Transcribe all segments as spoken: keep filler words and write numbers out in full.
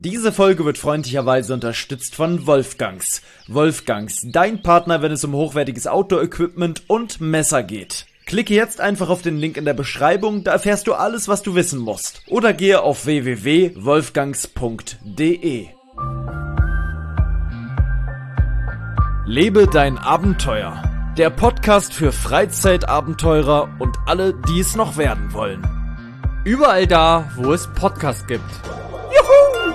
Diese Folge wird freundlicherweise unterstützt von Wolfgangs. Wolfgangs, dein Partner, wenn es um hochwertiges Outdoor-Equipment und Messer geht. Klicke jetzt einfach auf den Link in der Beschreibung, da erfährst du alles, was du wissen musst. Oder gehe auf w w w punkt wolfgangs punkt d e. Lebe dein Abenteuer. Der Podcast für Freizeitabenteurer und alle, die es noch werden wollen. Überall da, wo es Podcasts gibt. Juhu!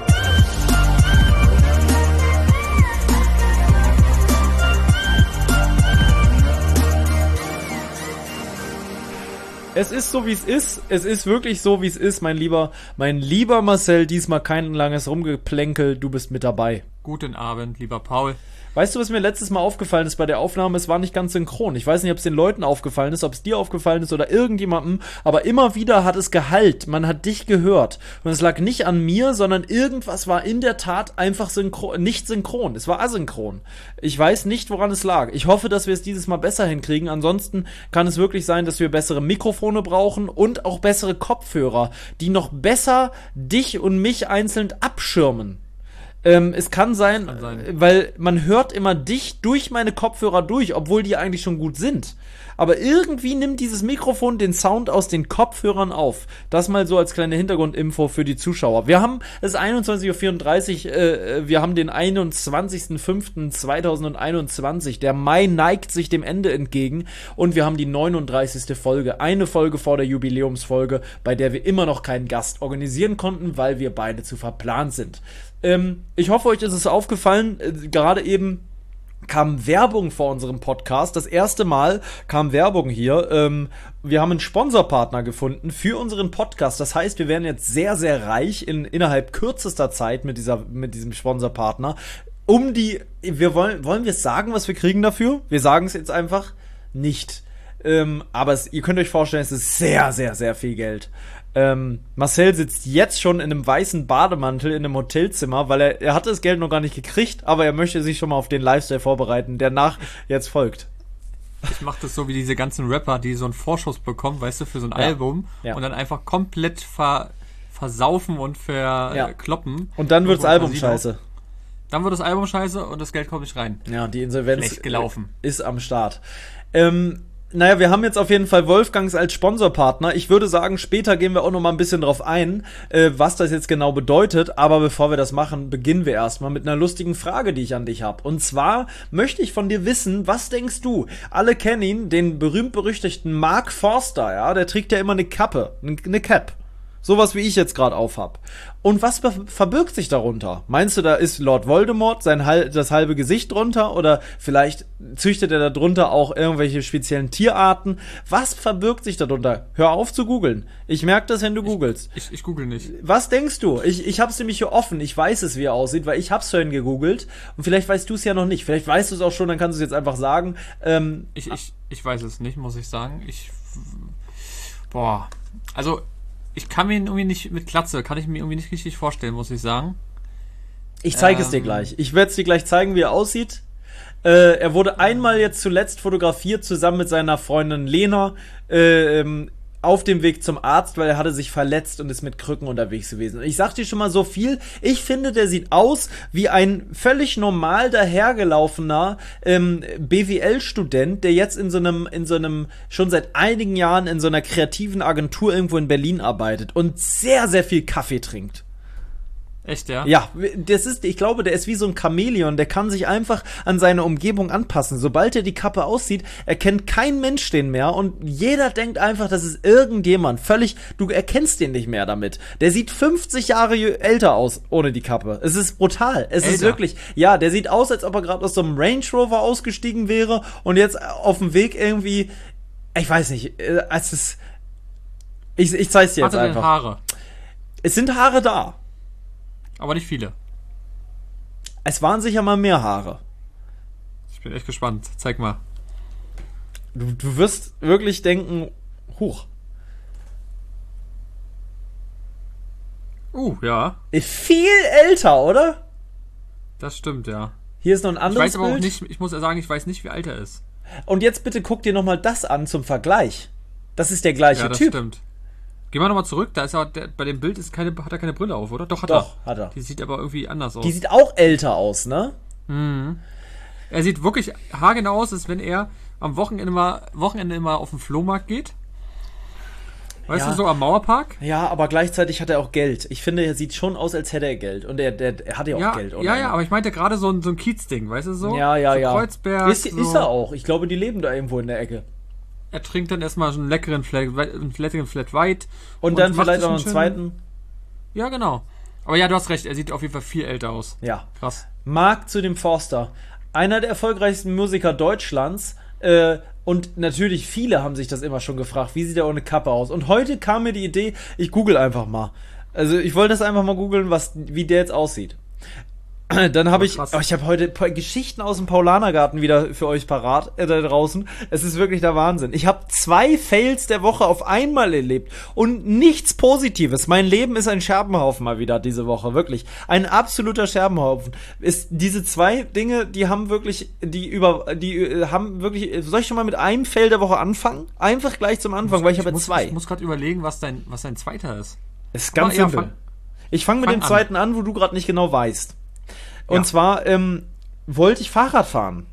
Es ist so, wie es ist. Es ist wirklich so, wie es ist, mein lieber, mein lieber Marcel. Diesmal kein langes Rumgeplänkel. Du bist mit dabei. Guten Abend, lieber Paul. Weißt du, was mir letztes Mal aufgefallen ist bei der Aufnahme? Es war nicht ganz synchron. Ich weiß nicht, ob es den Leuten aufgefallen ist, ob es dir aufgefallen ist oder irgendjemandem, aber immer wieder hat es gehallt. Man hat dich gehört. Und es lag nicht an mir, sondern irgendwas war in der Tat einfach synchron, nicht synchron. Es war asynchron. Ich weiß nicht, woran es lag. Ich hoffe, dass wir es dieses Mal besser hinkriegen. Ansonsten kann es wirklich sein, dass wir bessere Mikrofone brauchen und auch bessere Kopfhörer, die noch besser dich und mich einzeln abschirmen. Ähm, es kann sein, kann sein, weil man hört immer dich durch meine Kopfhörer durch, obwohl die eigentlich schon gut sind. Aber irgendwie nimmt dieses Mikrofon den Sound aus den Kopfhörern auf. Das mal so als kleine Hintergrundinfo für die Zuschauer. Wir haben es einundzwanzig Uhr vierunddreißig, äh, wir haben den einundzwanzigsten fünften zweitausendeinundzwanzig. Der Mai neigt sich dem Ende entgegen und wir haben die neununddreißigste Folge. Eine Folge vor der Jubiläumsfolge, bei der wir immer noch keinen Gast organisieren konnten, weil wir beide zu verplant sind. Ähm, ich hoffe, euch ist es aufgefallen, äh, gerade eben kam Werbung vor unserem Podcast. Das erste Mal kam Werbung hier. Ähm, wir haben einen Sponsorpartner gefunden für unseren Podcast. Das heißt, wir werden jetzt sehr, sehr reich in innerhalb kürzester Zeit mit dieser, mit diesem Sponsorpartner. Um die, wir wollen, wollen wir es sagen, was wir kriegen dafür? Wir sagen es jetzt einfach nicht. Ähm, aber es, ihr könnt euch vorstellen, es ist sehr, sehr, sehr viel Geld. Ähm, Marcel sitzt jetzt schon in einem weißen Bademantel in einem Hotelzimmer, weil er, er hatte das Geld noch gar nicht gekriegt, aber er möchte sich schon mal auf den Lifestyle vorbereiten, der nach jetzt folgt. Ich mache das so wie diese ganzen Rapper, die so einen Vorschuss bekommen, weißt du, für so ein ja. Album ja. und dann einfach komplett ver, versaufen und verkloppen. Ja. Und dann wird das Album scheiße. Dann wird das Album scheiße und das Geld kommt nicht rein. Ja, die Insolvenz Schlecht gelaufen. Ist am Start. Ähm, Naja, wir haben jetzt auf jeden Fall Wolfgangs als Sponsorpartner. Ich würde sagen, später gehen wir auch noch mal ein bisschen drauf ein, äh, was das jetzt genau bedeutet. Aber bevor wir das machen, beginnen wir erstmal mit einer lustigen Frage, die ich an dich habe. Und zwar möchte ich von dir wissen, was denkst du? Alle kennen ihn, den berühmt-berüchtigten Mark Forster, ja? Der trägt ja immer eine Kappe, eine Cap. Sowas wie ich jetzt gerade aufhab. Und was verbirgt sich darunter? Meinst du, da ist Lord Voldemort sein das halbe Gesicht drunter? Oder vielleicht züchtet er darunter auch irgendwelche speziellen Tierarten? Was verbirgt sich darunter? Hör auf zu googeln. Ich merke das, wenn du googelst. Ich, ich, ich google nicht. Was denkst du? Ich, ich hab's nämlich hier offen. Ich weiß es, wie er aussieht, weil ich hab's vorhin gegoogelt. Und vielleicht weißt du es ja noch nicht. Vielleicht weißt du es auch schon, dann kannst du es jetzt einfach sagen. Ähm, ich, ich, ich weiß es nicht, muss ich sagen. Ich, boah, also ich kann mir ihn irgendwie nicht, mit Glatze, kann ich mir irgendwie nicht richtig vorstellen, muss ich sagen. Ich zeige ähm, es dir gleich. Ich werde es dir gleich zeigen, wie er aussieht. Äh, er wurde einmal jetzt zuletzt fotografiert, zusammen mit seiner Freundin Lena, äh, ähm, auf dem Weg zum Arzt, weil er hatte sich verletzt und ist mit Krücken unterwegs gewesen. Ich sag dir schon mal so viel, ich finde, der sieht aus wie ein völlig normal dahergelaufener ähm, B W L-Student, der jetzt in so einem, in so einem, schon seit einigen Jahren in so einer kreativen Agentur irgendwo in Berlin arbeitet und sehr, sehr viel Kaffee trinkt. Echt, ja? Ja, das ist, ich glaube, der ist wie so ein Chamäleon, der kann sich einfach an seine Umgebung anpassen. Sobald er die Kappe aussieht, erkennt kein Mensch den mehr und jeder denkt einfach, das ist irgendjemand. Völlig, du erkennst den nicht mehr damit. Der sieht fünfzig Jahre älter aus ohne die Kappe. Es ist brutal. Es älter. ist wirklich, ja, der sieht aus, als ob er gerade aus so einem Range Rover ausgestiegen wäre und jetzt auf dem Weg irgendwie, ich weiß nicht, es ist, ich, ich zeig's dir jetzt Hatte einfach. Denn Haare? Es sind Haare da. Aber nicht viele. Es waren sicher mal mehr Haare. Ich bin echt gespannt. Zeig mal. Du, du wirst wirklich denken, huch. Uh, ja. Ist viel älter, oder? Das stimmt, ja. Hier ist noch ein anderes Ich weiß aber Bild. auch nicht, ich muss ja sagen, ich weiß nicht, wie alt er ist. Und jetzt bitte guck dir nochmal das an zum Vergleich. Das ist der gleiche Ja, das Typ. stimmt. Gehen wir nochmal zurück, da ist er, der, bei dem Bild ist keine, hat er keine Brille auf, oder? Doch, hat Doch, er. hat er. Die sieht aber irgendwie anders aus. Die sieht auch älter aus, ne? Mhm. Er sieht wirklich haargenau aus, als wenn er am Wochenende mal, Wochenende immer auf den Flohmarkt geht. Weißt ja. du, so am Mauerpark? Ja, aber gleichzeitig hat er auch Geld. Ich finde, er sieht schon aus, als hätte er Geld. Und er, der, er hat ja auch ja, Geld. Oder? Ja, ja, aber ich meinte gerade so ein, so ein Kiezding, weißt du so? Ja, ja, so ja. Kreuzberg. Ist, so. ist er auch. Ich glaube, die leben da irgendwo in der Ecke. Er trinkt dann erstmal einen leckeren Flat, einen leckeren Flat White. Und, und dann vielleicht auch einen schönen... zweiten. Ja, genau. Aber ja, du hast recht, er sieht auf jeden Fall viel älter aus. Ja. Krass. Marc zu dem Forster. Einer der erfolgreichsten Musiker Deutschlands. Äh, und natürlich, viele haben sich das immer schon gefragt, wie sieht er ohne Kappe aus? Und heute kam mir die Idee, ich google einfach mal. Also ich wollte das einfach mal googeln, was, wie der jetzt aussieht. Dann habe ich, oh, ich habe heute Geschichten aus dem Paulanergarten wieder für euch parat, äh, da draußen. Es ist wirklich der Wahnsinn. Ich habe zwei Fails der Woche auf einmal erlebt und nichts Positives. Mein Leben ist ein Scherbenhaufen mal wieder diese Woche, wirklich. Ein absoluter Scherbenhaufen. Ist diese zwei Dinge, die haben wirklich, die über, die äh, haben wirklich, soll ich schon mal mit einem Fail der Woche anfangen? Einfach gleich zum Anfang, weil ich, ich habe muss, zwei. Ich muss gerade überlegen, was dein, was dein zweiter ist. Ist ganz Aber, simpel. Ja, fang, ich fange mit fang dem zweiten an. an, wo du gerade nicht genau weißt. Und ja. zwar ähm, wollte ich Fahrrad fahren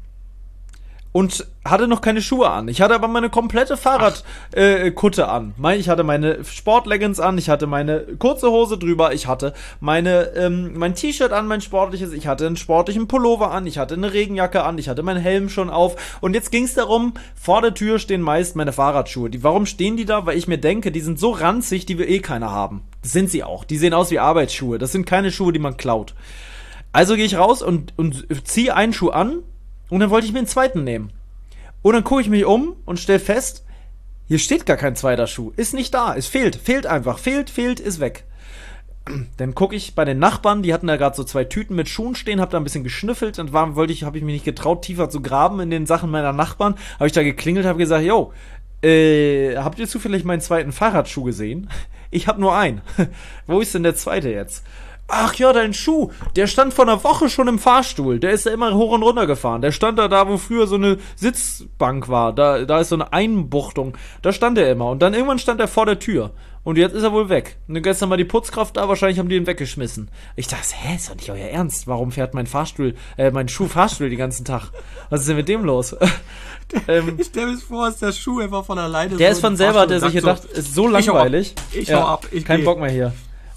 und hatte noch keine Schuhe an. Ich hatte aber meine komplette Fahrradkutte äh, an. Ich hatte meine Sportleggings an, ich hatte meine kurze Hose drüber, ich hatte meine ähm, mein T-Shirt an, mein sportliches, ich hatte einen sportlichen Pullover an, ich hatte eine Regenjacke an, ich hatte meinen Helm schon auf. Und jetzt ging es darum, vor der Tür stehen meist meine Fahrradschuhe. Die, warum stehen die da? Weil ich mir denke, die sind so ranzig, die wir eh keiner haben. Das sind sie auch. Die sehen aus wie Arbeitsschuhe. Das sind keine Schuhe, die man klaut. Also gehe ich raus und, und ziehe einen Schuh an und dann wollte ich mir einen zweiten nehmen. Und dann gucke ich mich um und stelle fest, hier steht gar kein zweiter Schuh. Ist nicht da, es fehlt, fehlt einfach, fehlt, fehlt, ist weg. Dann gucke ich bei den Nachbarn, die hatten da gerade so zwei Tüten mit Schuhen stehen, habe da ein bisschen geschnüffelt und war, wollte ich, habe ich mich nicht getraut, tiefer zu graben in den Sachen meiner Nachbarn. Habe ich da geklingelt, habe gesagt, yo, äh, habt ihr zufällig meinen zweiten Fahrradschuh gesehen? Ich habe nur einen. Wo ist denn der zweite jetzt? Ach ja, dein Schuh, der stand vor einer Woche schon im Fahrstuhl. Der ist da immer hoch und runter gefahren. Der stand da, da wo früher so eine Sitzbank war. Da, da ist so eine Einbuchtung. Da stand er immer. Und dann irgendwann stand er vor der Tür. Und jetzt ist er wohl weg. Und gestern war die Putzkraft da, wahrscheinlich haben die ihn weggeschmissen. Ich dachte, hä, ist doch nicht euer Ernst. Warum fährt mein Fahrstuhl, äh, mein Schuh Fahrstuhl den ganzen Tag? Was ist denn mit dem los? ähm, ich stell mir vor, ist der Schuh einfach von alleine. Der so ist von selber, hat er sich gedacht, so, ist so langweilig. Ich hau ab. Ich hau ab. Ich kein geh. Bock mehr hier.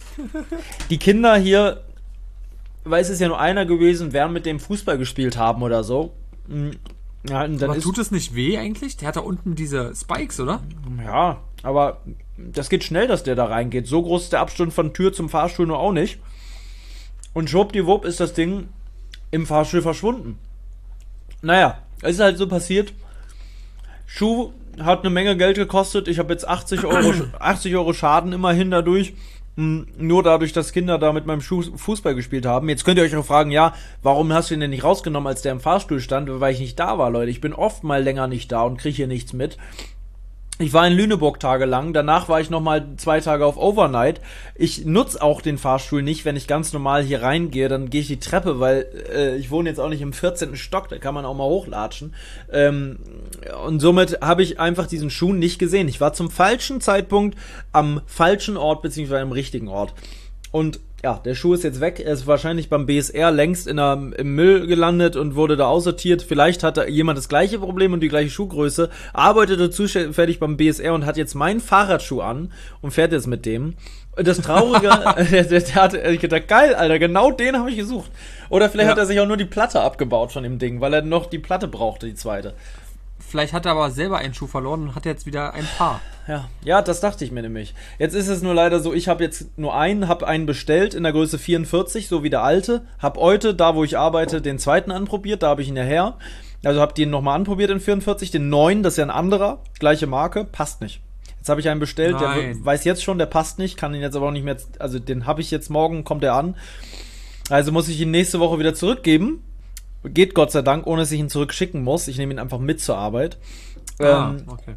Die Kinder hier, weil es ist ja nur einer gewesen, werden mit dem Fußball gespielt haben oder so. Ja, und dann aber ist, tut es nicht weh eigentlich? Der hat da unten diese Spikes, oder? Ja, aber das geht schnell, dass der da reingeht. So groß ist der Abstand von Tür zum Fahrstuhl nur auch nicht. Und schwuppdiwupp ist das Ding im Fahrstuhl verschwunden. Naja, es ist halt so passiert. Schuh hat eine Menge Geld gekostet. Ich habe jetzt achtzig Euro, achtzig Euro Schaden immerhin dadurch. Nur dadurch, dass Kinder da mit meinem Schuh Fußball gespielt haben. Jetzt könnt ihr euch auch fragen, ja, warum hast du ihn denn nicht rausgenommen, als der im Fahrstuhl stand? Weil ich nicht da war, Leute. Ich bin oft mal länger nicht da und kriege hier nichts mit. Ich war in Lüneburg tagelang, danach war ich nochmal zwei Tage auf Overnight. Ich nutze auch den Fahrstuhl nicht, wenn ich ganz normal hier reingehe, dann gehe ich die Treppe, weil äh, ich wohne jetzt auch nicht im vierzehnten Stock, da kann man auch mal hochlatschen. Ähm, und somit habe ich einfach diesen Schuh nicht gesehen. Ich war zum falschen Zeitpunkt am falschen Ort, beziehungsweise am richtigen Ort. Und ja, der Schuh ist jetzt weg. Er ist wahrscheinlich beim B S R längst in der, im Müll gelandet und wurde da aussortiert. Vielleicht hatte jemand das gleiche Problem und die gleiche Schuhgröße, arbeitete zufällig beim B S R und hat jetzt meinen Fahrradschuh an und fährt jetzt mit dem. Und das Traurige, der, der, der hat ich gedacht, geil, Alter, genau den habe ich gesucht. Oder vielleicht ja. hat er sich auch nur die Platte abgebaut von dem Ding, weil er noch die Platte brauchte, die zweite. Vielleicht hat er aber selber einen Schuh verloren und hat jetzt wieder ein Paar. Ja, ja, das dachte ich mir nämlich. Jetzt ist es nur leider so, ich habe jetzt nur einen, habe einen bestellt in der Größe vierundvierzig, so wie der alte. Habe heute, da wo ich arbeite, den zweiten anprobiert, da habe ich ihn ja her. Also habe den nochmal anprobiert in vierundvierzig, den neuen, das ist ja ein anderer, gleiche Marke, passt nicht. Jetzt habe ich einen bestellt, Nein. der weiß jetzt schon, der passt nicht, kann ihn jetzt aber auch nicht mehr, also den habe ich jetzt morgen, kommt er an. Also muss ich ihn nächste Woche wieder zurückgeben. Geht Gott sei Dank, ohne dass ich ihn zurückschicken muss. Ich nehme ihn einfach mit zur Arbeit. Ah, ähm, okay.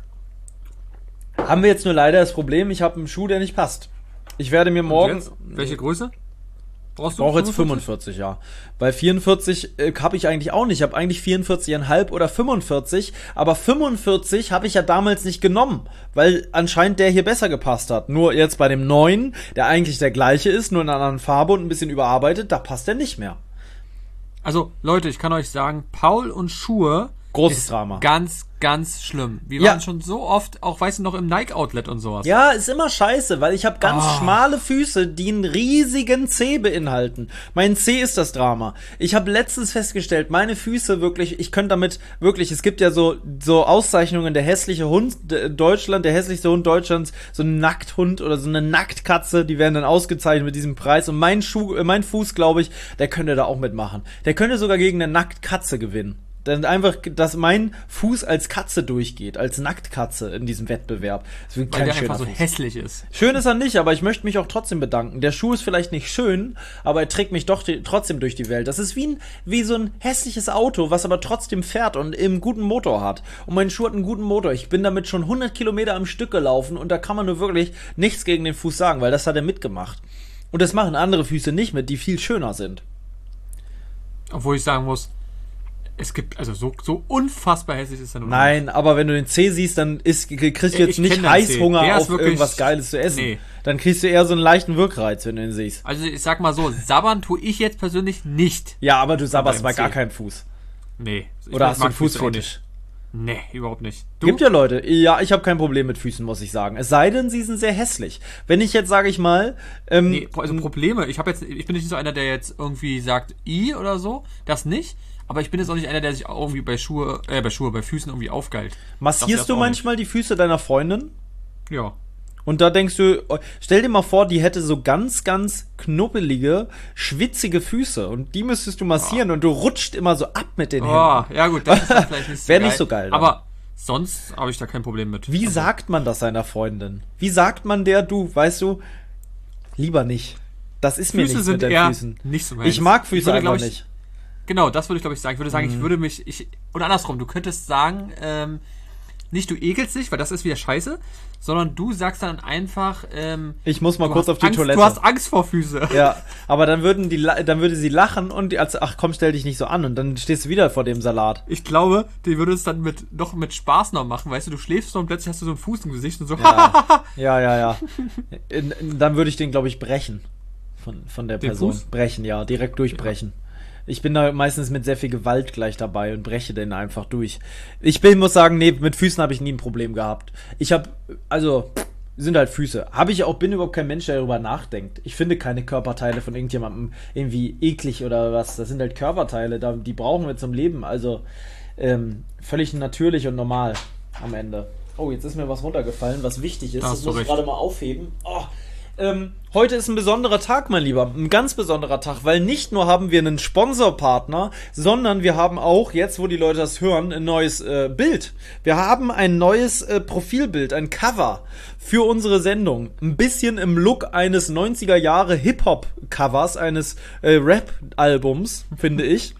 Haben wir jetzt nur leider das Problem, ich habe einen Schuh, der nicht passt. Ich werde mir morgen... Welche Größe? Brauchst du ich brauche jetzt fünfundvierzig, ja. Bei vierundvierzig äh, habe ich eigentlich auch nicht. Ich habe eigentlich vierundvierzig Komma fünf oder fünfundvierzig, aber fünfundvierzig habe ich ja damals nicht genommen, weil anscheinend der hier besser gepasst hat. Nur jetzt bei dem neuen, der eigentlich der gleiche ist, nur in einer anderen Farbe und ein bisschen überarbeitet, da passt der nicht mehr. Also, Leute, ich kann euch sagen, Paul und Schuhe großes ist Drama. Ganz, ganz schlimm. Wir ja. waren schon so oft, auch weißt du noch, im Nike-Outlet und sowas. Ja, ist immer scheiße, weil ich habe ganz oh. schmale Füße, die einen riesigen Zeh beinhalten. Mein Zeh ist das Drama. Ich habe letztens festgestellt, meine Füße wirklich, ich könnte damit wirklich, es gibt ja so so Auszeichnungen, der hässliche Hund Deutschland, der hässlichste Hund Deutschlands, so ein Nackthund oder so eine Nacktkatze, die werden dann ausgezeichnet mit diesem Preis. Und mein Schuh, mein Fuß, glaube ich, der könnte da auch mitmachen. Der könnte sogar gegen eine Nacktkatze gewinnen. Dann einfach, dass mein Fuß als Katze durchgeht, als Nacktkatze in diesem Wettbewerb. Das ist Weil der einfach so Fuß. hässlich ist. Schön ist er nicht, aber ich möchte mich auch trotzdem bedanken. Der Schuh ist vielleicht nicht schön, aber er trägt mich doch die, trotzdem durch die Welt. Das ist wie, ein, wie so ein hässliches Auto, was aber trotzdem fährt und einen guten Motor hat. Und mein Schuh hat einen guten Motor. Ich bin damit schon hundert Kilometer am Stück gelaufen und da kann man nur wirklich nichts gegen den Fuß sagen, weil das hat er mitgemacht. Und das machen andere Füße nicht mit, die viel schöner sind. Obwohl ich sagen muss, es gibt, also so, so unfassbar hässlich ist er nur. Nein, nicht. Aber wenn du den Zeh siehst, dann ist, kriegst du jetzt nicht Heißhunger auf wirklich, irgendwas Geiles zu essen. Nee. Dann kriegst du eher so einen leichten Wirkreiz, wenn du ihn siehst. Also ich sag mal so, sabbern tue ich jetzt persönlich nicht. Ja, aber du sabberst bei gar keinem Fuß. Nee. Oder hast du einen Fußfetisch? Nee, überhaupt nicht. Du? Gibt ja Leute, ja, ich habe kein Problem mit Füßen, muss ich sagen. Es sei denn, sie sind sehr hässlich. Wenn ich jetzt, sage ich mal... Ähm, nee, also Probleme, ich habe jetzt, ich bin nicht so einer, der jetzt irgendwie sagt, i oder so, das nicht. Aber ich bin jetzt auch nicht einer, der sich irgendwie bei Schuhe, äh, bei Schuhe, bei Füßen irgendwie aufgeilt. Massierst du manchmal nicht die Füße deiner Freundin? Ja. Und da denkst du, stell dir mal vor, die hätte so ganz, ganz knubbelige, schwitzige Füße. Und die müsstest du massieren oh. und du rutscht immer so ab mit den oh, Händen. Ja gut, das ist dann vielleicht nicht so Wäre geil. nicht so geil. Dann. Aber sonst habe ich da kein Problem mit. Wie also. sagt man das seiner Freundin? Wie sagt man der, du, weißt du, lieber nicht. Das ist mir Füße nichts sind mit den eher Füßen. Nicht so ich mag Füße würde, einfach ich, nicht. Genau, das würde ich glaube ich sagen. Ich würde sagen, mhm. ich würde mich, ich, oder andersrum, du könntest sagen, ähm, nicht du ekelst dich, weil das ist wieder scheiße, sondern du sagst dann einfach, ähm, ich muss mal kurz auf die Angst, Toilette. Du hast Angst vor Füße. Ja, aber dann würden die, dann würde sie lachen und die, also, ach komm, stell dich nicht so an und dann stehst du wieder vor dem Salat. Ich glaube, die würde es dann mit, noch mit Spaß noch machen, weißt du, du schläfst noch und plötzlich hast du so einen Fuß im Gesicht und so, ja, ja, ja, ja. In, in, dann würde ich den, glaube ich, brechen. Von, von der den Person. Fuß? Brechen, ja, direkt durchbrechen. Ja. Ich bin da meistens mit sehr viel Gewalt gleich dabei und breche den einfach durch. Ich bin, muss sagen, nee, mit Füßen habe ich nie ein Problem gehabt. Ich habe, also, sind halt Füße. Habe ich auch, bin überhaupt kein Mensch, der darüber nachdenkt. Ich finde keine Körperteile von irgendjemandem irgendwie eklig oder was. Das sind halt Körperteile, die brauchen wir zum Leben. Also, ähm, völlig natürlich und normal am Ende. Oh, jetzt ist mir was runtergefallen, was wichtig ist. Das muss ich gerade mal aufheben. Oh, Ähm, heute ist ein besonderer Tag, mein Lieber. Ein ganz besonderer Tag, weil nicht nur haben wir einen Sponsorpartner, sondern wir haben auch, jetzt wo die Leute das hören, ein neues äh, Bild. Wir haben ein neues äh, Profilbild, ein Cover für unsere Sendung. Ein bisschen im Look eines neunziger Jahre Hip-Hop-Covers, eines äh, Rap-Albums, finde ich.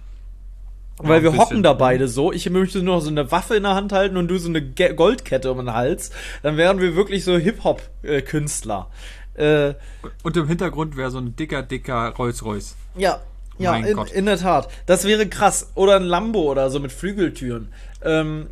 Weil wir hocken da beide so. Ich möchte nur noch so eine Waffe in der Hand halten und du so eine Ge- Goldkette um den Hals. Dann wären wir wirklich so Hip-Hop-Künstler. Äh, und im Hintergrund wäre so ein dicker, dicker Rolls-Royce. Ja, ja, in, in der Tat. Das wäre krass. Oder ein Lambo oder so mit Flügeltüren. Ähm,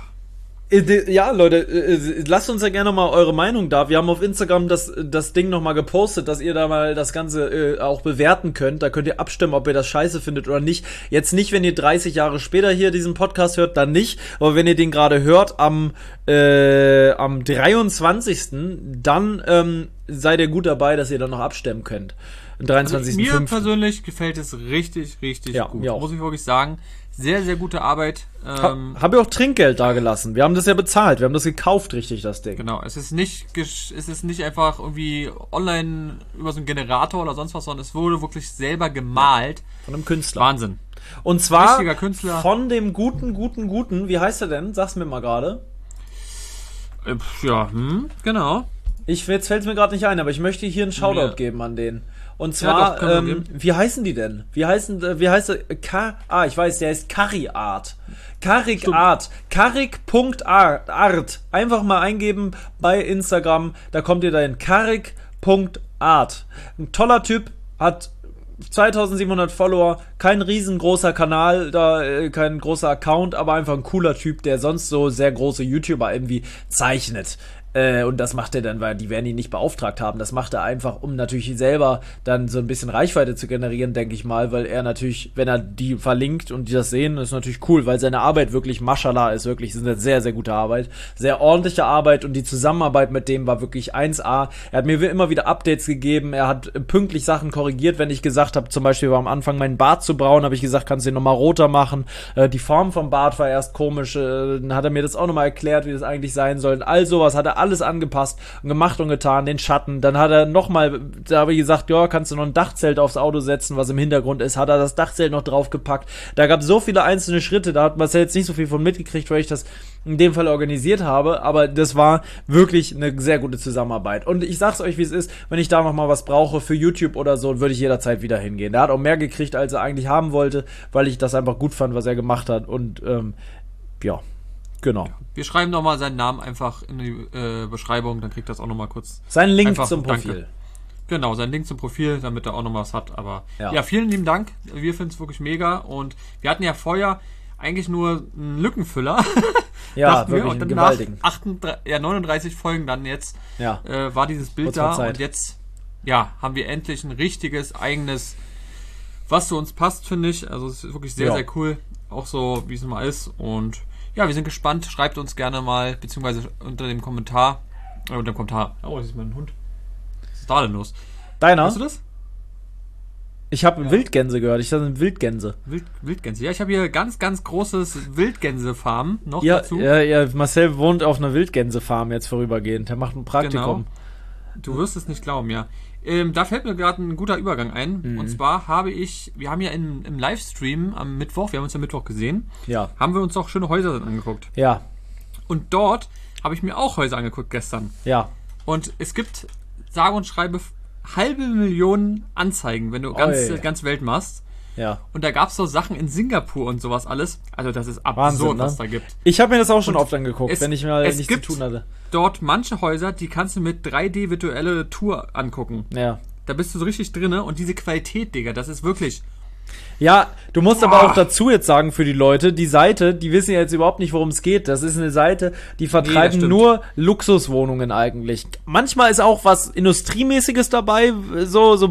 äh, ja, Leute, äh, lasst uns ja gerne mal eure Meinung da. Wir haben auf Instagram das, das Ding nochmal gepostet, dass ihr da mal das Ganze äh, auch bewerten könnt. Da könnt ihr abstimmen, ob ihr das scheiße findet oder nicht. Jetzt nicht, wenn ihr dreißig Jahre später hier diesen Podcast hört, dann nicht. Aber wenn ihr den gerade hört am, äh, am dreiundzwanzigsten dann ähm, seid ihr gut dabei, dass ihr dann noch abstimmen könnt. dreiundzwanzigsten Also mir persönlich gefällt es richtig, richtig ja, gut. Mir auch. Muss ich wirklich sagen. Sehr, sehr gute Arbeit. Ähm, ha, Habe ich auch Trinkgeld da gelassen. Wir haben das ja bezahlt. Wir haben das gekauft, richtig, das Ding. Genau. Es ist nicht, es ist nicht einfach irgendwie online über so einen Generator oder sonst was, sondern es wurde wirklich selber gemalt. Von einem Künstler. Wahnsinn. Und zwar von dem guten, guten, guten, wie heißt er denn? Sag's mir mal gerade. Äh, ja, hm, genau. Ich, jetzt fällt es mir gerade nicht ein, aber ich möchte hier einen Shoutout ja. geben an den. Und zwar, ja, doch, ähm, wie heißen die denn? Wie heißen, wie heißt der? Ka- ah, ich weiß, der heißt Curry Art. Karik Art. Karik Punkt Art. Einfach mal eingeben bei Instagram, da kommt ihr dahin. Karik Punkt Art. Ein toller Typ, hat zweitausendsiebenhundert Follower, kein riesengroßer Kanal, da äh, kein großer Account, aber einfach ein cooler Typ, der sonst so sehr große YouTuber irgendwie zeichnet. Äh, und das macht er dann, weil die werden ihn nicht beauftragt haben. Das macht er einfach, um natürlich selber dann so ein bisschen Reichweite zu generieren, denke ich mal, weil er natürlich, wenn er die verlinkt und die das sehen, ist natürlich cool, weil seine Arbeit wirklich, Maschallah, ist wirklich, ist eine sehr, sehr gute Arbeit. Sehr ordentliche Arbeit und die Zusammenarbeit mit dem war wirklich eins A. Er hat mir immer wieder Updates gegeben, er hat pünktlich Sachen korrigiert, wenn ich gesagt habe, zum Beispiel war am Anfang mein Bart zu braun, habe ich gesagt, kannst du den nochmal roter machen. Äh, die Form vom Bart war erst komisch, äh, dann hat er mir das auch nochmal erklärt, wie das eigentlich sein soll. Und all sowas hat er alles angepasst und gemacht und getan, den Schatten. Dann hat er nochmal, da habe ich gesagt, ja, kannst du noch ein Dachzelt aufs Auto setzen, was im Hintergrund ist, hat er das Dachzelt noch draufgepackt. Da gab es so viele einzelne Schritte, da hat Marcel jetzt nicht so viel von mitgekriegt, weil ich das in dem Fall organisiert habe, aber das war wirklich eine sehr gute Zusammenarbeit. Und ich sag's euch, wie es ist, wenn ich da nochmal was brauche für YouTube oder so, würde ich jederzeit wieder hingehen. Der hat auch mehr gekriegt, als er eigentlich haben wollte, weil ich das einfach gut fand, was er gemacht hat. Und ähm, ja, genau. Ja, wir schreiben nochmal seinen Namen einfach in die äh, Beschreibung, dann kriegt das auch nochmal kurz. Sein Link zum Profil. Danke. Genau, sein Link zum Profil, damit er auch noch was hat. Aber ja, ja vielen lieben Dank. Wir finden es wirklich mega. Und wir hatten ja vorher eigentlich nur einen Lückenfüller. Ja, wirklich wir. Und dann nach achtunddreißig, ja, neununddreißig Folgen dann jetzt ja. äh, war dieses Bild da. Und jetzt ja, haben wir endlich ein richtiges, eigenes, was zu uns passt, finde ich. Also es ist wirklich sehr, ja. sehr cool. Auch so, wie es immer ist. Und ja, wir sind gespannt. Schreibt uns gerne mal, beziehungsweise unter dem Kommentar. Äh, unter dem Kommentar. Oh, das ist mein Hund. Was ist da denn los? Deiner? Hast du das? Ich habe ja. Wildgänse gehört. Ich dachte Wildgänse. Wild, Wildgänse. Ja, ich habe hier ganz, ganz großes Wildgänsefarm noch ja, dazu. Ja, ja, Marcel wohnt auf einer Wildgänsefarm jetzt vorübergehend. Der macht ein Praktikum. Genau. Du wirst es nicht glauben, ja. Ähm, da fällt mir gerade ein guter Übergang ein. Mhm. Und zwar habe ich, wir haben ja in, im Livestream am Mittwoch, wir haben uns am Mittwoch gesehen, ja. haben wir uns auch schöne Häuser angeguckt. Ja. Und dort habe ich mir auch Häuser angeguckt gestern. Ja. Und es gibt, sage und schreibe, halbe Millionen Anzeigen, wenn du ganz, ganz Welt machst. Ja. Und da gab es so Sachen in Singapur und sowas alles. Also das ist absurd, Wahnsinn, ne? was da gibt. Ich habe mir das auch schon und oft angeguckt, es, wenn ich mal nichts gibt zu tun hatte. Dort manche Häuser, die kannst du mit drei D virtuelle Tour angucken. Ja. Da bist du so richtig drinne und diese Qualität, Digga, das ist wirklich... Ja, du musst Boah. aber auch dazu jetzt sagen für die Leute, die Seite, die wissen ja jetzt überhaupt nicht, worum es geht. Das ist eine Seite, die vertreiben nee, nur Luxuswohnungen eigentlich. Manchmal ist auch was Industriemäßiges dabei, so so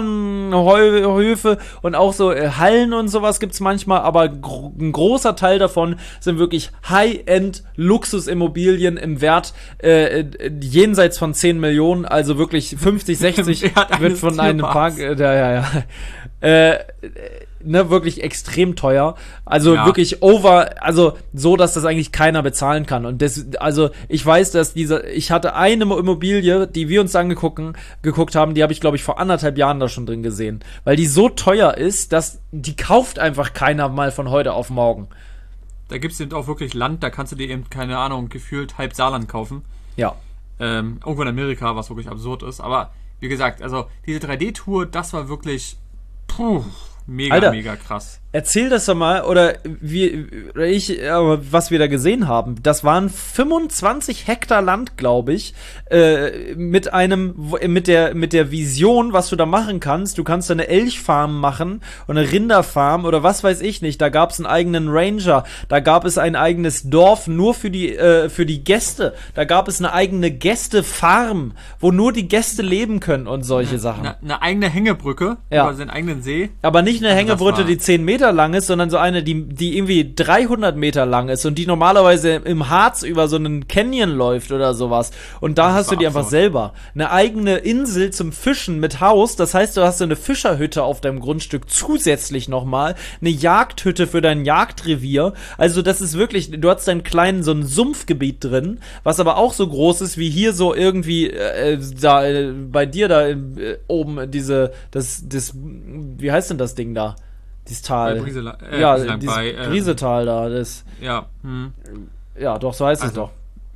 Bauernhöfe und auch so Hallen und sowas gibt's manchmal, aber gro- ein großer Teil davon sind wirklich High-End Luxusimmobilien im Wert äh, jenseits von zehn Millionen, also wirklich fünfzig, sechzig wird von einem Park, äh, ja, ja, ja. Äh, ne, wirklich extrem teuer. Also ja. wirklich over, also so, dass das eigentlich keiner bezahlen kann. Und das, also ich weiß, dass diese, ich hatte eine Immobilie, die wir uns angeguckt geguckt haben, die habe ich, glaube ich, vor anderthalb Jahren da schon drin gesehen. Weil die so teuer ist, dass die kauft einfach keiner mal von heute auf morgen. Da gibt es eben auch wirklich Land, da kannst du dir eben, keine Ahnung, gefühlt halb Saarland kaufen. Ja. Ähm, irgendwo in Amerika, was wirklich absurd ist. Aber wie gesagt, also diese drei D-Tour, das war wirklich... Puh, mega, Alter, mega krass. Erzähl das doch mal, oder wie, oder ich, äh, was wir da gesehen haben. Das waren fünfundzwanzig Hektar Land, glaube ich, äh, mit einem, mit der, mit der Vision, was du da machen kannst. Du kannst da eine Elchfarm machen und eine Rinderfarm oder was weiß ich nicht. Da gab es einen eigenen Ranger. Da gab es ein eigenes Dorf nur für die, äh, für die Gäste. Da gab es eine eigene Gästefarm, wo nur die Gäste leben können und solche eine, Sachen. Eine, eine eigene Hängebrücke ja. über seinen eigenen See. Aber nicht eine also Hängebrücke, die zehn Meter lang ist, sondern so eine, die, die irgendwie dreihundert Meter lang ist und die normalerweise im Harz über so einen Canyon läuft oder sowas. Und da das hast du die absurd. Einfach selber. Eine eigene Insel zum Fischen mit Haus, das heißt, du hast so eine Fischerhütte auf deinem Grundstück zusätzlich nochmal, eine Jagdhütte für dein Jagdrevier. Also das ist wirklich, du hast deinen kleinen, so ein Sumpfgebiet drin, was aber auch so groß ist, wie hier so irgendwie äh, da äh, bei dir da äh, oben diese, das, das, wie heißt denn das Ding da? Dieses Tal. Bei Briesela- äh, ja, Brieselang, dieses bei, äh, Briesetal da. Das, ja. Hm. Ja, doch, so heißt also, es doch.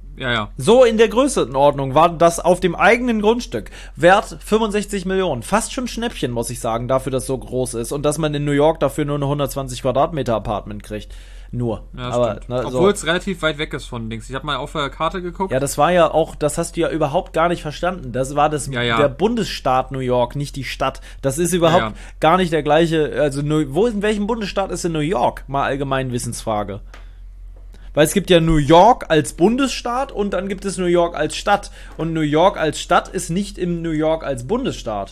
Ja, ja. So in der Größenordnung war das auf dem eigenen Grundstück. Wert fünfundsechzig Millionen. Fast schon Schnäppchen, muss ich sagen, dafür, dass es so groß ist. Und dass man in New York dafür nur eine hundertzwanzig Quadratmeter Apartment kriegt. Nur. Ja, aber, ne, Obwohl so. es relativ weit weg ist von Dings. Ich habe mal auf der Karte geguckt. Ja, das war ja auch, das hast du ja überhaupt gar nicht verstanden. Das war das ja, ja. der Bundesstaat New York, nicht die Stadt. Das ist überhaupt ja, ja. gar nicht der gleiche. Also, wo in welchem Bundesstaat ist in New York? Mal allgemein Wissensfrage. Weil es gibt ja New York als Bundesstaat und dann gibt es New York als Stadt. Und New York als Stadt ist nicht im New York als Bundesstaat.